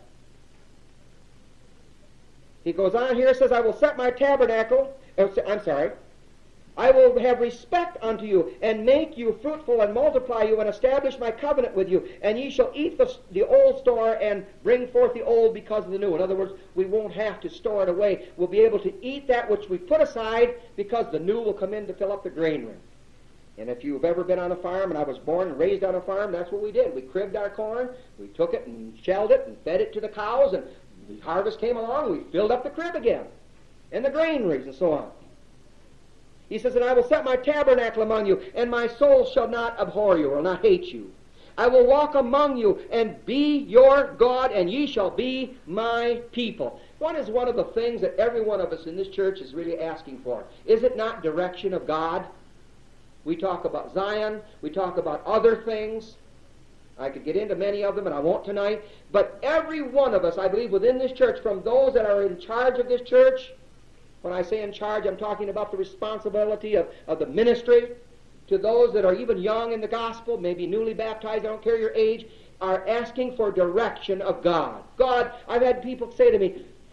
He goes on here, says, I will set my tabernacle, I'm sorry, I will have respect unto you, and make you fruitful, and multiply you, and establish my covenant with you, and ye shall eat the, the old store, and bring forth the old because of the new. In other words, we won't have to store it away. We'll be able to eat that which we put aside, because the new will come in to fill up the granary. And if you've ever been on a farm, and I was born and raised on a farm, that's what we did. We cribbed our corn, we took it and shelled it, and fed it to the cows, and the harvest came along, we filled up the crib again, and the granaries, and so on. He says, and I will set my tabernacle among you, and my soul shall not abhor you, or not hate you. I will walk among you, and be your God, and ye shall be my people. What is one of the things that every one of us in this church is really asking for? Is it not direction of God? We talk about Zion, we talk about other things. I could get into many of them, and I won't tonight. But every one of us, I believe, within this church, from those that are in charge of this church, when I say in charge, I'm talking about the responsibility of, of the ministry, to those that are even young in the gospel, maybe newly baptized, I don't care your age, are asking for direction of God. God, I've had people say to me,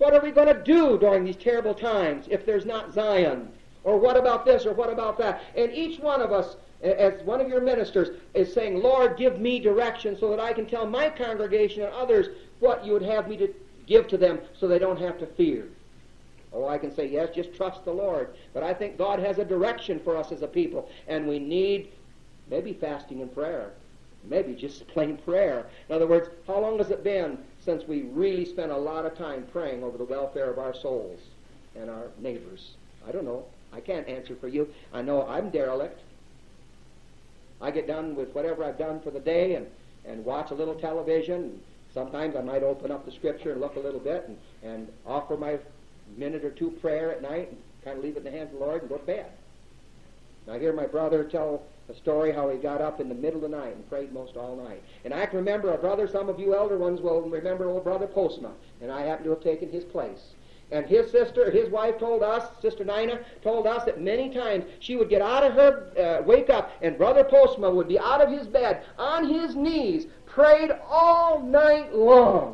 What are we going to do during these terrible times if there's not Zion? Or what about this, or what about that? And each one of us, as one of your ministers, is saying, Lord, give me direction so that I can tell my congregation and others what you would have me to give to them so they don't have to fear. Oh, I can say, yes, just trust the Lord. But I think God has a direction for us as a people, and we need maybe fasting and prayer. Maybe just plain prayer. In other words, how long has it been since we really spent a lot of time praying over the welfare of our souls and our neighbors? I don't know. I can't answer for you. I know I'm derelict. I get done with whatever I've done for the day and, and watch a little television. Sometimes I might open up the Scripture and look a little bit and, and offer my minute or two prayer at night and kind of leave it in the hands of the Lord and go to bed. And I hear my brother tell a story how he got up in the middle of the night and prayed most all night. And I can remember a brother, some of you elder ones will remember old Brother Postma, and I happen to have taken his place. And his sister, his wife told us, Sister Nina, told us that many times she would get out of her, uh, wake up, and Brother Postma would be out of his bed, on his knees, prayed all night long.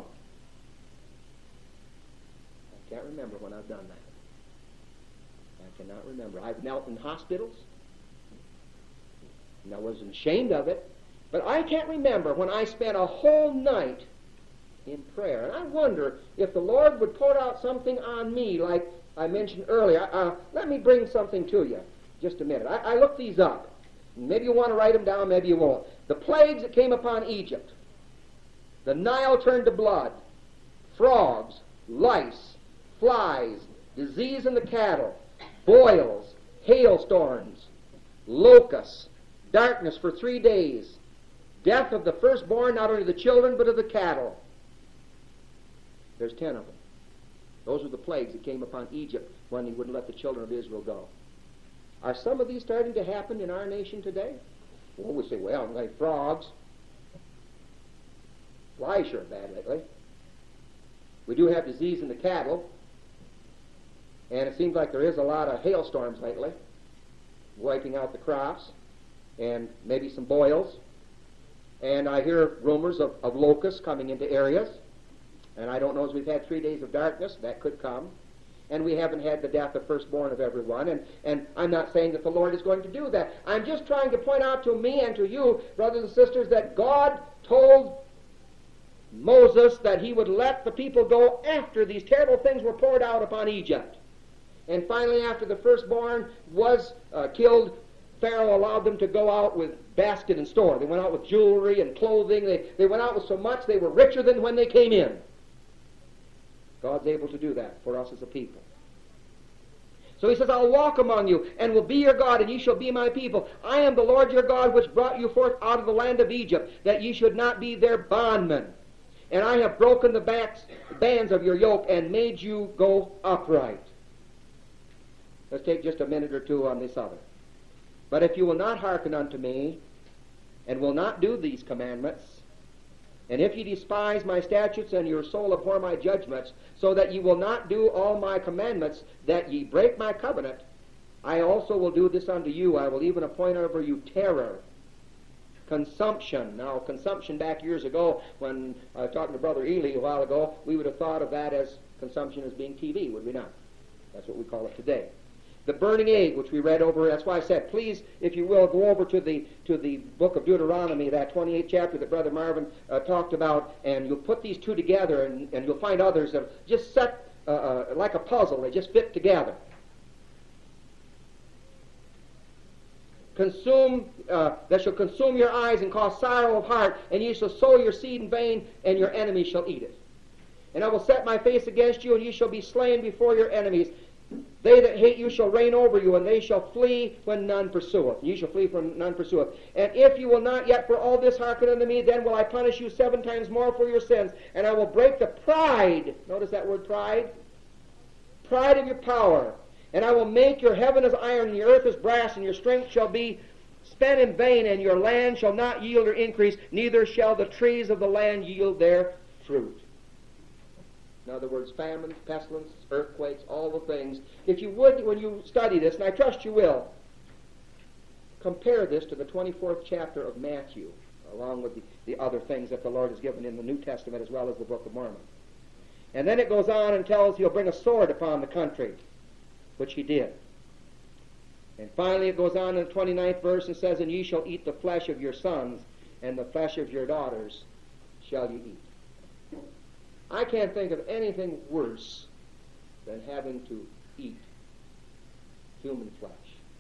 I can't remember when I've done that. I cannot remember. I've knelt in hospitals, and I wasn't ashamed of it, but I can't remember when I spent a whole night in prayer. And I wonder if the Lord would pour out something on me, like I mentioned earlier. Uh, let me bring something to you. Just a minute. I, I looked these up. Maybe you want to write them down, maybe you won't. The plagues that came upon Egypt. The Nile turned to blood. Frogs, lice, flies, disease in the cattle, boils, hailstorms, locusts, darkness for three days, death of the firstborn, not only of the children, but of the cattle. There's ten of them. Those are the plagues that came upon Egypt when he wouldn't let the children of Israel go. Are some of these starting to happen in our nation today? Well, we say, well, like frogs. Flies sure bad lately. We do have disease in the cattle, and it seems like there is a lot of hailstorms lately, wiping out the crops, and maybe some boils. And I hear rumors of, of locusts coming into areas. And I don't know, as we've had three days of darkness, that could come. And we haven't had the death of firstborn of everyone. And, and I'm not saying that the Lord is going to do that. I'm just trying to point out to me and to you, brothers and sisters, that God told Moses that he would let the people go after these terrible things were poured out upon Egypt. And finally, after the firstborn was uh, killed, Pharaoh allowed them to go out with basket and store. They went out with jewelry and clothing. They, they went out with so much they were richer than when they came in. God's able to do that for us as a people. So he says, I'll walk among you, and will be your God, and ye shall be my people. I am the Lord your God, which brought you forth out of the land of Egypt, that ye should not be their bondmen. And I have broken the backs, bands of your yoke, and made you go upright. Let's take just a minute or two on this other. But if you will not hearken unto me, and will not do these commandments, and if ye despise my statutes, and your soul abhor my judgments, so that ye will not do all my commandments, that ye break my covenant, I also will do this unto you. I will even appoint over you terror, consumption. Now, consumption back years ago, when I was talking to Brother Ely a while ago, we would have thought of that as consumption as being T V, would we not? That's what we call it today. The burning egg, which we read over, that's why I said, please, if you will, go over to the to the book of Deuteronomy, that twenty-eighth chapter that Brother Marvin uh, talked about, and you'll put these two together, and, and you'll find others that just set uh, uh, like a puzzle. They just fit together. Consume, uh, that shall consume your eyes and cause sorrow of heart, and ye shall sow your seed in vain, and your enemies shall eat it. And I will set my face against you, and ye shall be slain before your enemies. They that hate you shall reign over you, and they shall flee when none pursueth. Ye shall flee when none pursueth. And if you will not yet for all this hearken unto me, then will I punish you seven times more for your sins, and I will break the pride, notice that word pride, pride of your power, and I will make your heaven as iron, and your earth as brass, and your strength shall be spent in vain, and your land shall not yield or increase, neither shall the trees of the land yield their fruit. In other words, famine, pestilence, earthquakes, all the things. If you would, when you study this, and I trust you will, compare this to the twenty-fourth chapter of Matthew, along with the, the other things that the Lord has given in the New Testament as well as the Book of Mormon. And then it goes on and tells he'll bring a sword upon the country, which he did. And finally it goes on in the twenty-ninth verse and says, and ye shall eat the flesh of your sons, and the flesh of your daughters shall ye eat. I can't think of anything worse than having to eat human flesh.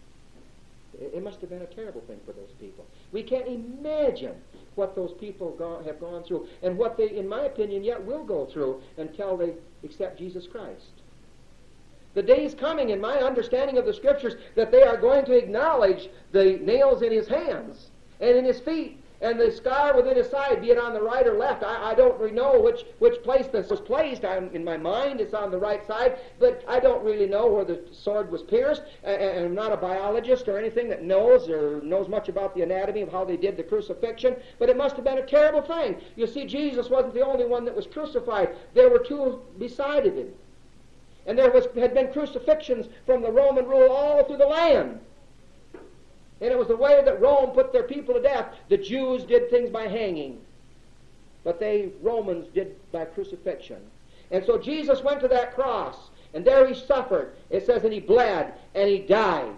It must have been a terrible thing for those people. We can't imagine what those people go, have gone through, and what they, in my opinion, yet will go through until they accept Jesus Christ. The day is coming, in my understanding of the Scriptures, that they are going to acknowledge the nails in his hands and in his feet, and the scar within his side, be it on the right or left. I, I don't really know which, which place this was placed. I'm, in my mind, it's on the right side, but I don't really know where the sword was pierced, and, and I'm not a biologist or anything that knows or knows much about the anatomy of how they did the crucifixion, but it must have been a terrible thing. You see, Jesus wasn't the only one that was crucified. There were two beside of him. And there was, had been crucifixions from the Roman rule all through the land. And it was the way that Rome put their people to death. The Jews did things by hanging, but they, Romans, did by crucifixion. And so Jesus went to that cross, and there he suffered. It says, and he bled, and he died.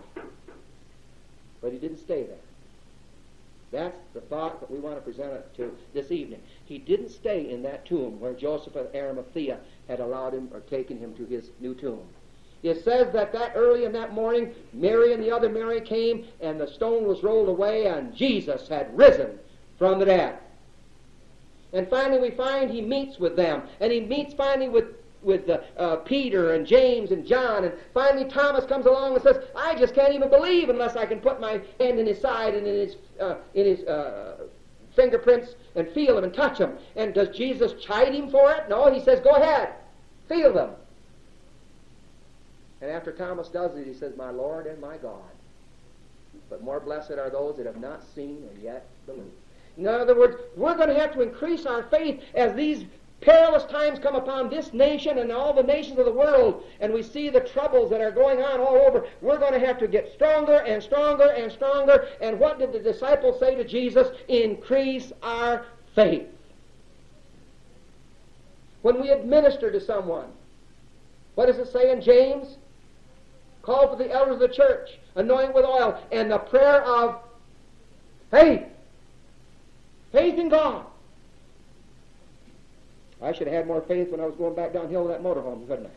But he didn't stay there. That's the thought that we want to present it to this evening. He didn't stay in that tomb where Joseph of Arimathea had allowed him or taken him to his new tomb. It says that that early in that morning, Mary and the other Mary came, and the stone was rolled away, and Jesus had risen from the dead. And finally we find he meets with them, and he meets finally with, with uh, uh, Peter and James and John, and finally Thomas comes along and says, I just can't even believe unless I can put my hand in his side and in his, uh, in his uh, fingerprints and feel them and touch them. And does Jesus chide him for it? No, he says, go ahead, feel them. And after Thomas does it, he says, my Lord and my God. But more blessed are those that have not seen and yet believe. In other words, we're going to have to increase our faith as these perilous times come upon this nation and all the nations of the world, and we see the troubles that are going on all over. We're going to have to get stronger and stronger and stronger. And what did the disciples say to Jesus? Increase our faith. When we administer to someone, what does it say in James? Call for the elders of the church, anoint with oil, and the prayer of faith. Faith in God. I should have had more faith when I was going back downhill with that motorhome, couldn't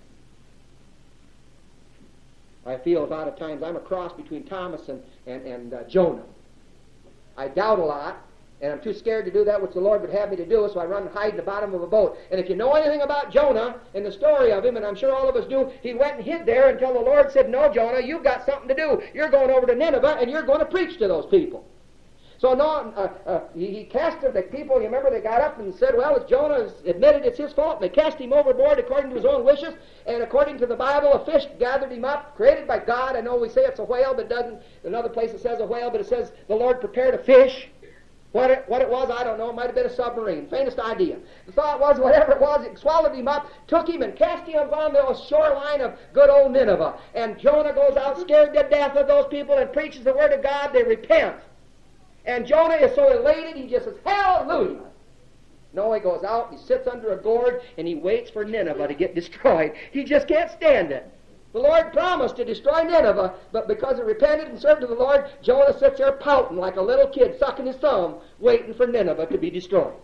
I? I feel a lot of times I'm a cross between Thomas and, and, and uh, Jonah. I doubt a lot, and I'm too scared to do that which the Lord would have me to do, so I run and hide in the bottom of a boat. And if you know anything about Jonah and the story of him, and I'm sure all of us do, he went and hid there until the Lord said, no, Jonah, you've got something to do. You're going over to Nineveh, and you're going to preach to those people. So no, uh, uh, he, he casted the people. You remember they got up and said, well, as Jonah has admitted it's his fault, and they cast him overboard according to his own wishes. And according to the Bible, a fish gathered him up, created by God. I know we say it's a whale, but it doesn't. Another place it says a whale, but it says the Lord prepared a fish. What it, what it was, I don't know. It might have been a submarine. Faintest idea. The thought was, whatever it was, it swallowed him up, took him, and cast him on the shoreline of good old Nineveh. And Jonah goes out scared to death of those people and preaches the word of God. They repent. And Jonah is so elated, he just says, hallelujah. No, he goes out, he sits under a gourd, and he waits for Nineveh to get destroyed. He just can't stand it. The Lord promised to destroy Nineveh, but because it repented and served to the Lord, Jonah sits there pouting like a little kid, sucking his thumb, waiting for Nineveh to be destroyed.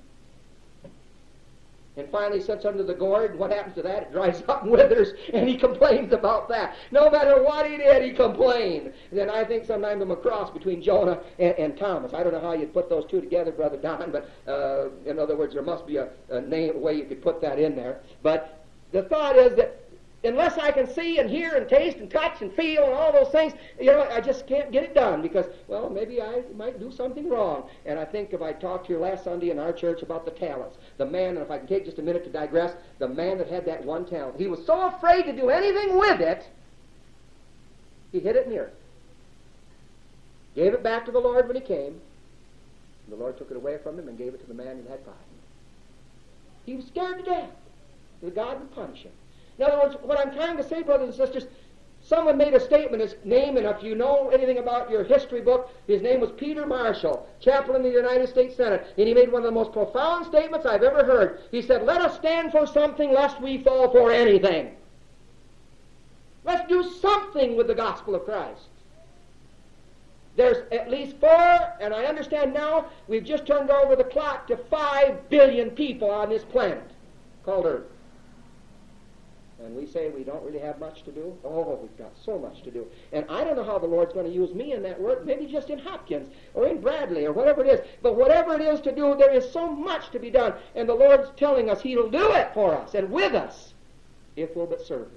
And finally sits under the gourd, and what happens to that? It dries up and withers, and he complains about that. No matter what he did, he complained. And then I think sometimes I'm a cross between Jonah and, and Thomas. I don't know how you'd put those two together, Brother Don, but uh, in other words, there must be a, a name, a way you could put that in there. But the thought is that unless I can see and hear and taste and touch and feel and all those things, you know, I just can't get it done because, well, maybe I might do something wrong. And I think if I talked to you last Sunday in our church about the talents, the man, and if I can take just a minute to digress, the man that had that one talent, he was so afraid to do anything with it, he hid it in the earth. Gave it back to the Lord when he came. And the Lord took it away from him and gave it to the man who had five. He was scared to death that God would punish him. In other words, what I'm trying to say, brothers and sisters, Someone made a statement, his name, and if you know anything about your history book, his name was Peter Marshall, chaplain of the United States Senate, and he made one of the most profound statements I've ever heard. He said, let us stand for something lest we fall for anything. Let's do something with the gospel of Christ. There's at least four, and I understand now, we've just turned over the clock to five billion people on this planet called Earth. And we say we don't really have much to do. Oh, we've got so much to do. And I don't know how the Lord's going to use me in that work, maybe just in Hopkins or in Bradley or whatever it is. But whatever it is to do, there is so much to be done. And the Lord's telling us He'll do it for us and with us if we'll but serve Him.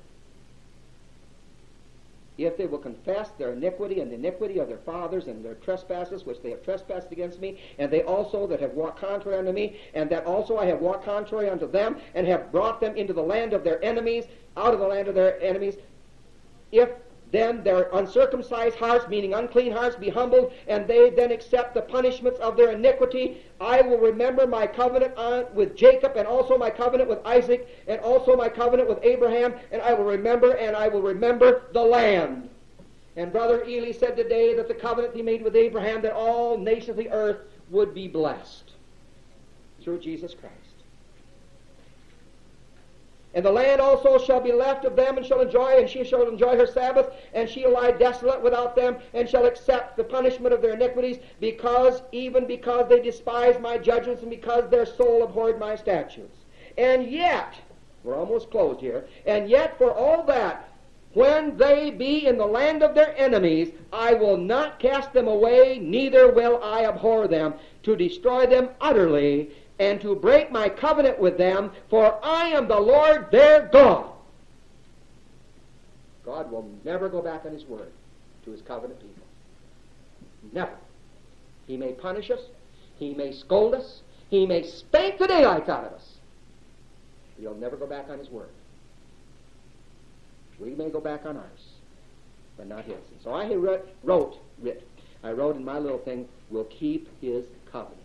If they will confess their iniquity and the iniquity of their fathers and their trespasses which they have trespassed against me, and they also that have walked contrary unto me, and that also I have walked contrary unto them, and have brought them into the land of their enemies, out of the land of their enemies, if then their uncircumcised hearts, meaning unclean hearts, be humbled, and they then accept the punishments of their iniquity, I will remember my covenant on, with Jacob, and also my covenant with Isaac, and also my covenant with Abraham, and I will remember, and I will remember the land. And Brother Ely said today that the covenant he made with Abraham, that all nations of the earth would be blessed through Jesus Christ. And the land also shall be left of them, and shall enjoy, and she shall enjoy her Sabbath, and she shall lie desolate without them, and shall accept the punishment of their iniquities, because, even because they despise my judgments, and because their soul abhorred my statutes. And yet, we're almost closed here, and yet for all that, when they be in the land of their enemies, I will not cast them away, neither will I abhor them, to destroy them utterly, and to break my covenant with them, for I am the Lord their God. God will never go back on His word to His covenant people. Never. He may punish us, He may scold us, He may spank the daylights out of us. He'll never go back on His word. We may go back on ours, but not His. And so I wrote, wrote, writ, I wrote in my little thing, we'll keep His covenant.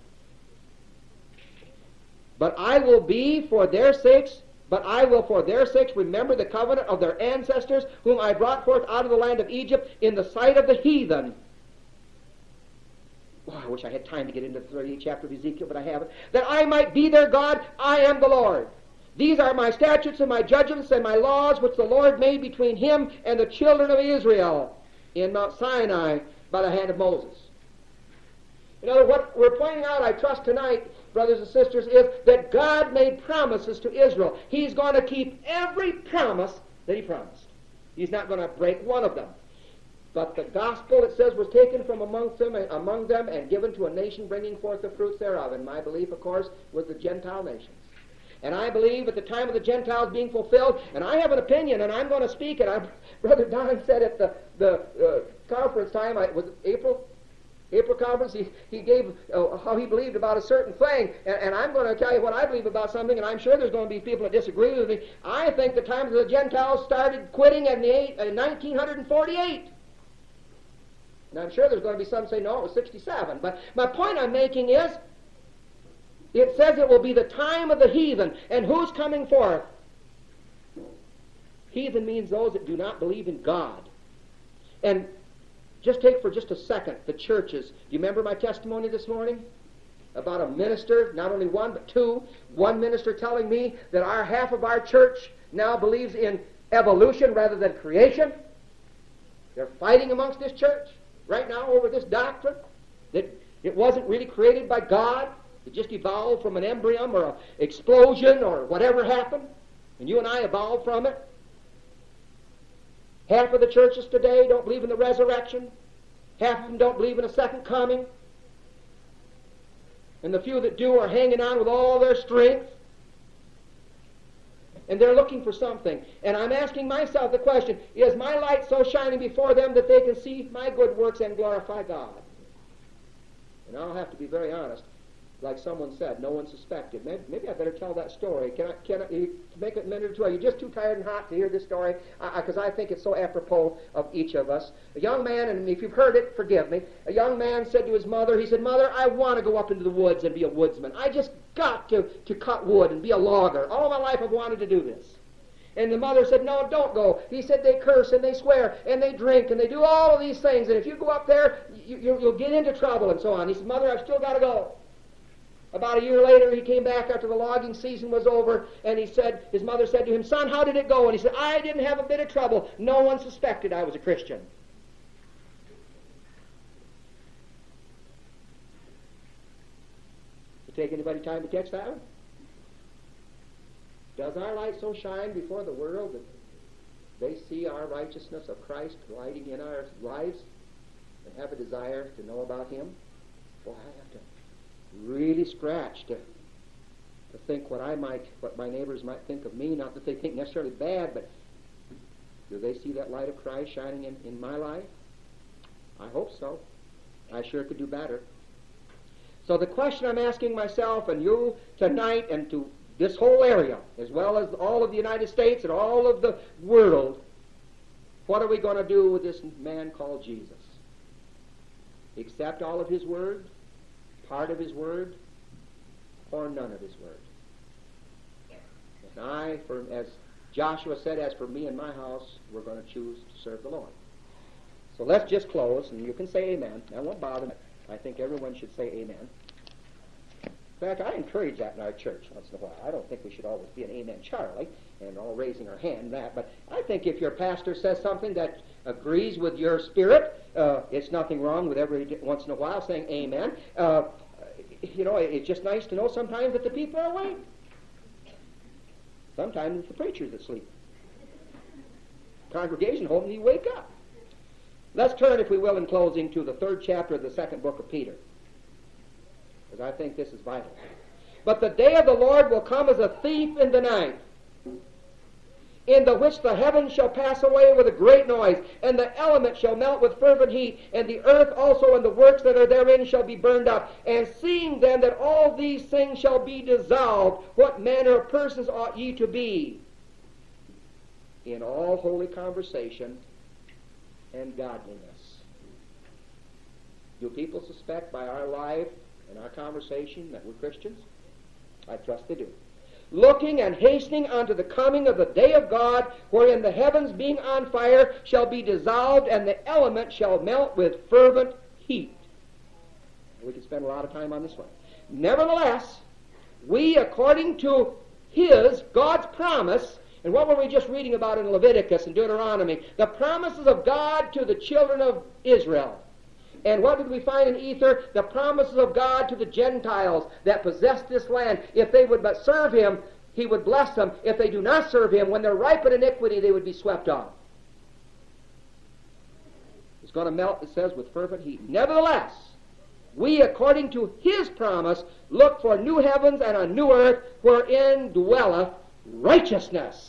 But I will be for their sakes, but I will for their sakes remember the covenant of their ancestors, whom I brought forth out of the land of Egypt in the sight of the heathen. Oh, I wish I had time to get into the thirty-eighth chapter of Ezekiel, but I haven't. That I might be their God, I am the Lord. These are my statutes and my judgments and my laws, which the Lord made between Him and the children of Israel in Mount Sinai by the hand of Moses. You know, what we're pointing out, I trust tonight, brothers and sisters, is that God made promises to Israel. He's going to keep every promise that He promised. He's not going to break one of them. But the gospel, it says, was taken from amongst them, among them and given to a nation bringing forth the fruits thereof. And my belief, of course, was the Gentile nations. And I believe at the time of the Gentiles being fulfilled, and I have an opinion, and I'm going to speak it. I, Brother Don said at the, the uh, conference time, I, was it April? April conference, he, he gave uh, how he believed about a certain thing, and, and I'm going to tell you what I believe about something, and I'm sure there's going to be people that disagree with me. I think the times of the Gentiles started quitting in, the eight, in nineteen forty-eight. And I'm sure there's going to be some say, no, it was sixty-seven. But my point I'm making is, it says it will be the time of the heathen, and who's coming forth? Heathen means those that do not believe in God. And just take for just a second the churches. Do you remember my testimony this morning? About a minister, not only one, but two. One minister telling me that our half of our church now believes in evolution rather than creation. They're fighting amongst this church right now over this doctrine that it wasn't really created by God. It just evolved from an embryo or an explosion or whatever happened. And you and I evolved from it. Half of the churches today don't believe in the resurrection. Half of them don't believe in a second coming. And the few that do are hanging on with all their strength. And they're looking for something. And I'm asking myself the question, is my light so shining before them that they can see my good works and glorify God? And I'll have to be very honest. Like someone said, no one suspected. Maybe, maybe I better tell that story. Can I, can I to make it a minute or two? Are you just too tired and hot to hear this story? Because I, I, I think it's so apropos of each of us. A young man, and if you've heard it, forgive me. A young man said to his mother, he said, Mother, I want to go up into the woods and be a woodsman. I just got to, to cut wood and be a logger. All my life I've wanted to do this. And the mother said, no, don't go. He said, they curse and they swear and they drink and they do all of these things. And if you go up there, you, you, you'll get into trouble and so on. He said, Mother, I've still got to go. About a year later, he came back after the logging season was over, and he said, his mother said to him, son, how did it go? And he said, I didn't have a bit of trouble. No one suspected I was a Christian. Did it take anybody time to catch that one? Does our light so shine before the world that they see our righteousness of Christ lighting in our lives and have a desire to know about Him? Boy, I have to really scratch to, to think what I might, what my neighbors might think of me. Not that they think necessarily bad, but do they see that light of Christ shining in, in my life? I hope so. I sure could do better. So the question I'm asking myself and you tonight and to this whole area, as well as all of the United States and all of the world, what are we going to do with this man called Jesus? Accept all of His word, part of His word, or none of His word? And I, for, as Joshua said, as for me and my house, we're going to choose to serve the Lord. So let's just close, and you can say amen. I won't bother me. I think everyone should say amen. In fact, I encourage that in our church once in a while. I don't think we should always be an amen Charlie and all raising our hand and that, but I think if your pastor says something that agrees with your spirit, uh, it's nothing wrong with every once in a while saying amen. Uh, you know, it's just nice to know sometimes that the people are awake. Sometimes it's the preachers that sleep. Congregation home, you wake up. Let's turn, if we will, in closing, to the third chapter of the second book of Peter, because I think this is vital. But the day of the Lord will come as a thief in the night, in the which the heavens shall pass away with a great noise, and the elements shall melt with fervent heat, and the earth also and the works that are therein shall be burned up. And seeing then that all these things shall be dissolved, what manner of persons ought ye to be? In all holy conversation and godliness. Do people suspect by our life and our conversation that we're Christians? I trust they do. Looking and hastening unto the coming of the day of God, wherein the heavens being on fire shall be dissolved, and the elements shall melt with fervent heat. We could spend a lot of time on this one. Nevertheless, we, according to His, God's promise, and what were we just reading about in Leviticus and Deuteronomy? The promises of God to the children of Israel. And what did we find in Ether? The promises of God to the Gentiles that possessed this land. If they would but serve Him, He would bless them. If they do not serve Him, when they're ripe in iniquity, they would be swept off. It's going to melt, it says, with fervent heat. Nevertheless, we, according to His promise, look for new heavens and a new earth, wherein dwelleth righteousness.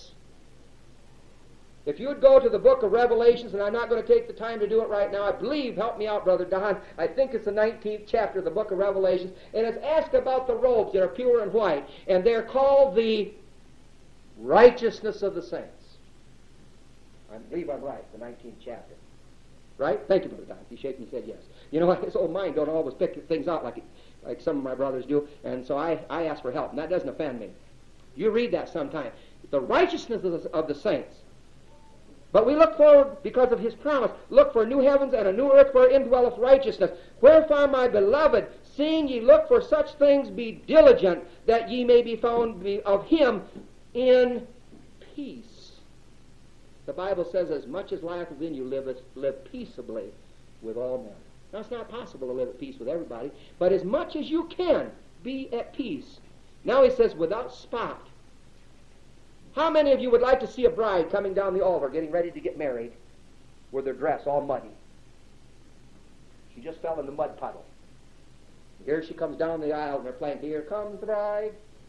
If you would go to the book of Revelations, and I'm not going to take the time to do it right now, I believe, help me out, Brother Don, I think it's the nineteenth chapter of the book of Revelations, and it's asked about the robes that are pure and white, and they're called the righteousness of the saints. I believe I'm right, the nineteenth chapter. Right? Thank you, Brother Don. He shaking his head yes. You know, his old mind don't always pick things out like, like some of my brothers do, and so I, I ask for help, and that doesn't offend me. You read that sometime. The righteousness of the, of the saints. But we look forward, because of His promise, look for new heavens and a new earth wherein dwelleth righteousness. Wherefore, my beloved, seeing ye look for such things, be diligent, that ye may be found of Him in peace. The Bible says, as much as life is in you, live, live peaceably with all men. Now, it's not possible to live at peace with everybody, but as much as you can, be at peace. Now he says, without spot. How many of you would like to see a bride coming down the altar, getting ready to get married, with her dress all muddy? She just fell in the mud puddle. Here she comes down the aisle, and they're playing, Here Comes the Bride.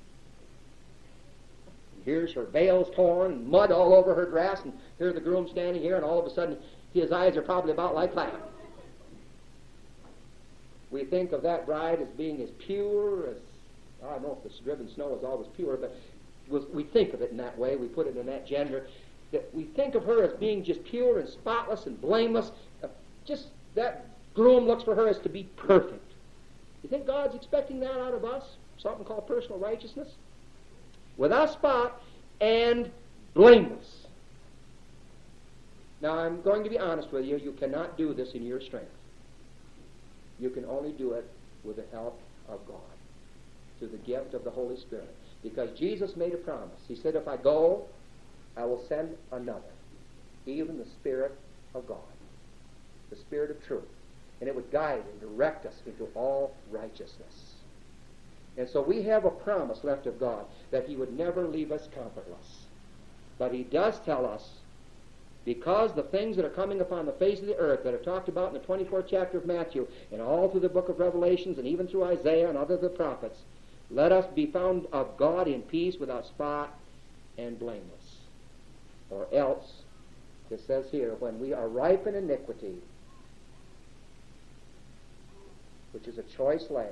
And here's her veils torn, mud all over her dress, and here's the groom standing here, and all of a sudden, his eyes are probably about like that. We think of that bride as being as pure as, I don't know if the driven snow is always pure, but we think of it in that way. We put it in that gender. That we think of her as being just pure and spotless and blameless. Uh, just that groom looks for her as to be perfect. You think God's expecting that out of us? Something called personal righteousness? Without spot and blameless. Now, I'm going to be honest with you. You cannot do this in your strength. You can only do it with the help of God, through the gift of the Holy Spirit. Because Jesus made a promise. He said, if I go, I will send another, even the Spirit of God, the Spirit of truth. And it would guide and direct us into all righteousness. And so we have a promise left of God that He would never leave us comfortless. But He does tell us, because the things that are coming upon the face of the earth that are talked about in the twenty-fourth chapter of Matthew and all through the book of Revelations and even through Isaiah and other of the prophets, let us be found of God in peace, without spot and blameless. Or else, it says here, when we are ripe in iniquity, which is a choice land,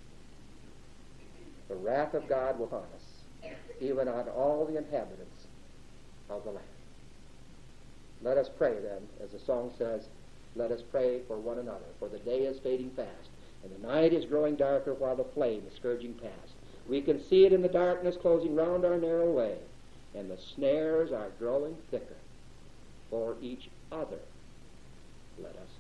the wrath of God will upon us, even on all the inhabitants of the land. Let us pray then, as the song says, let us pray for one another, for the day is fading fast, and the night is growing darker while the flame is scourging past. We can see it in the darkness closing round our narrow way, and the snares are growing thicker. For each other let us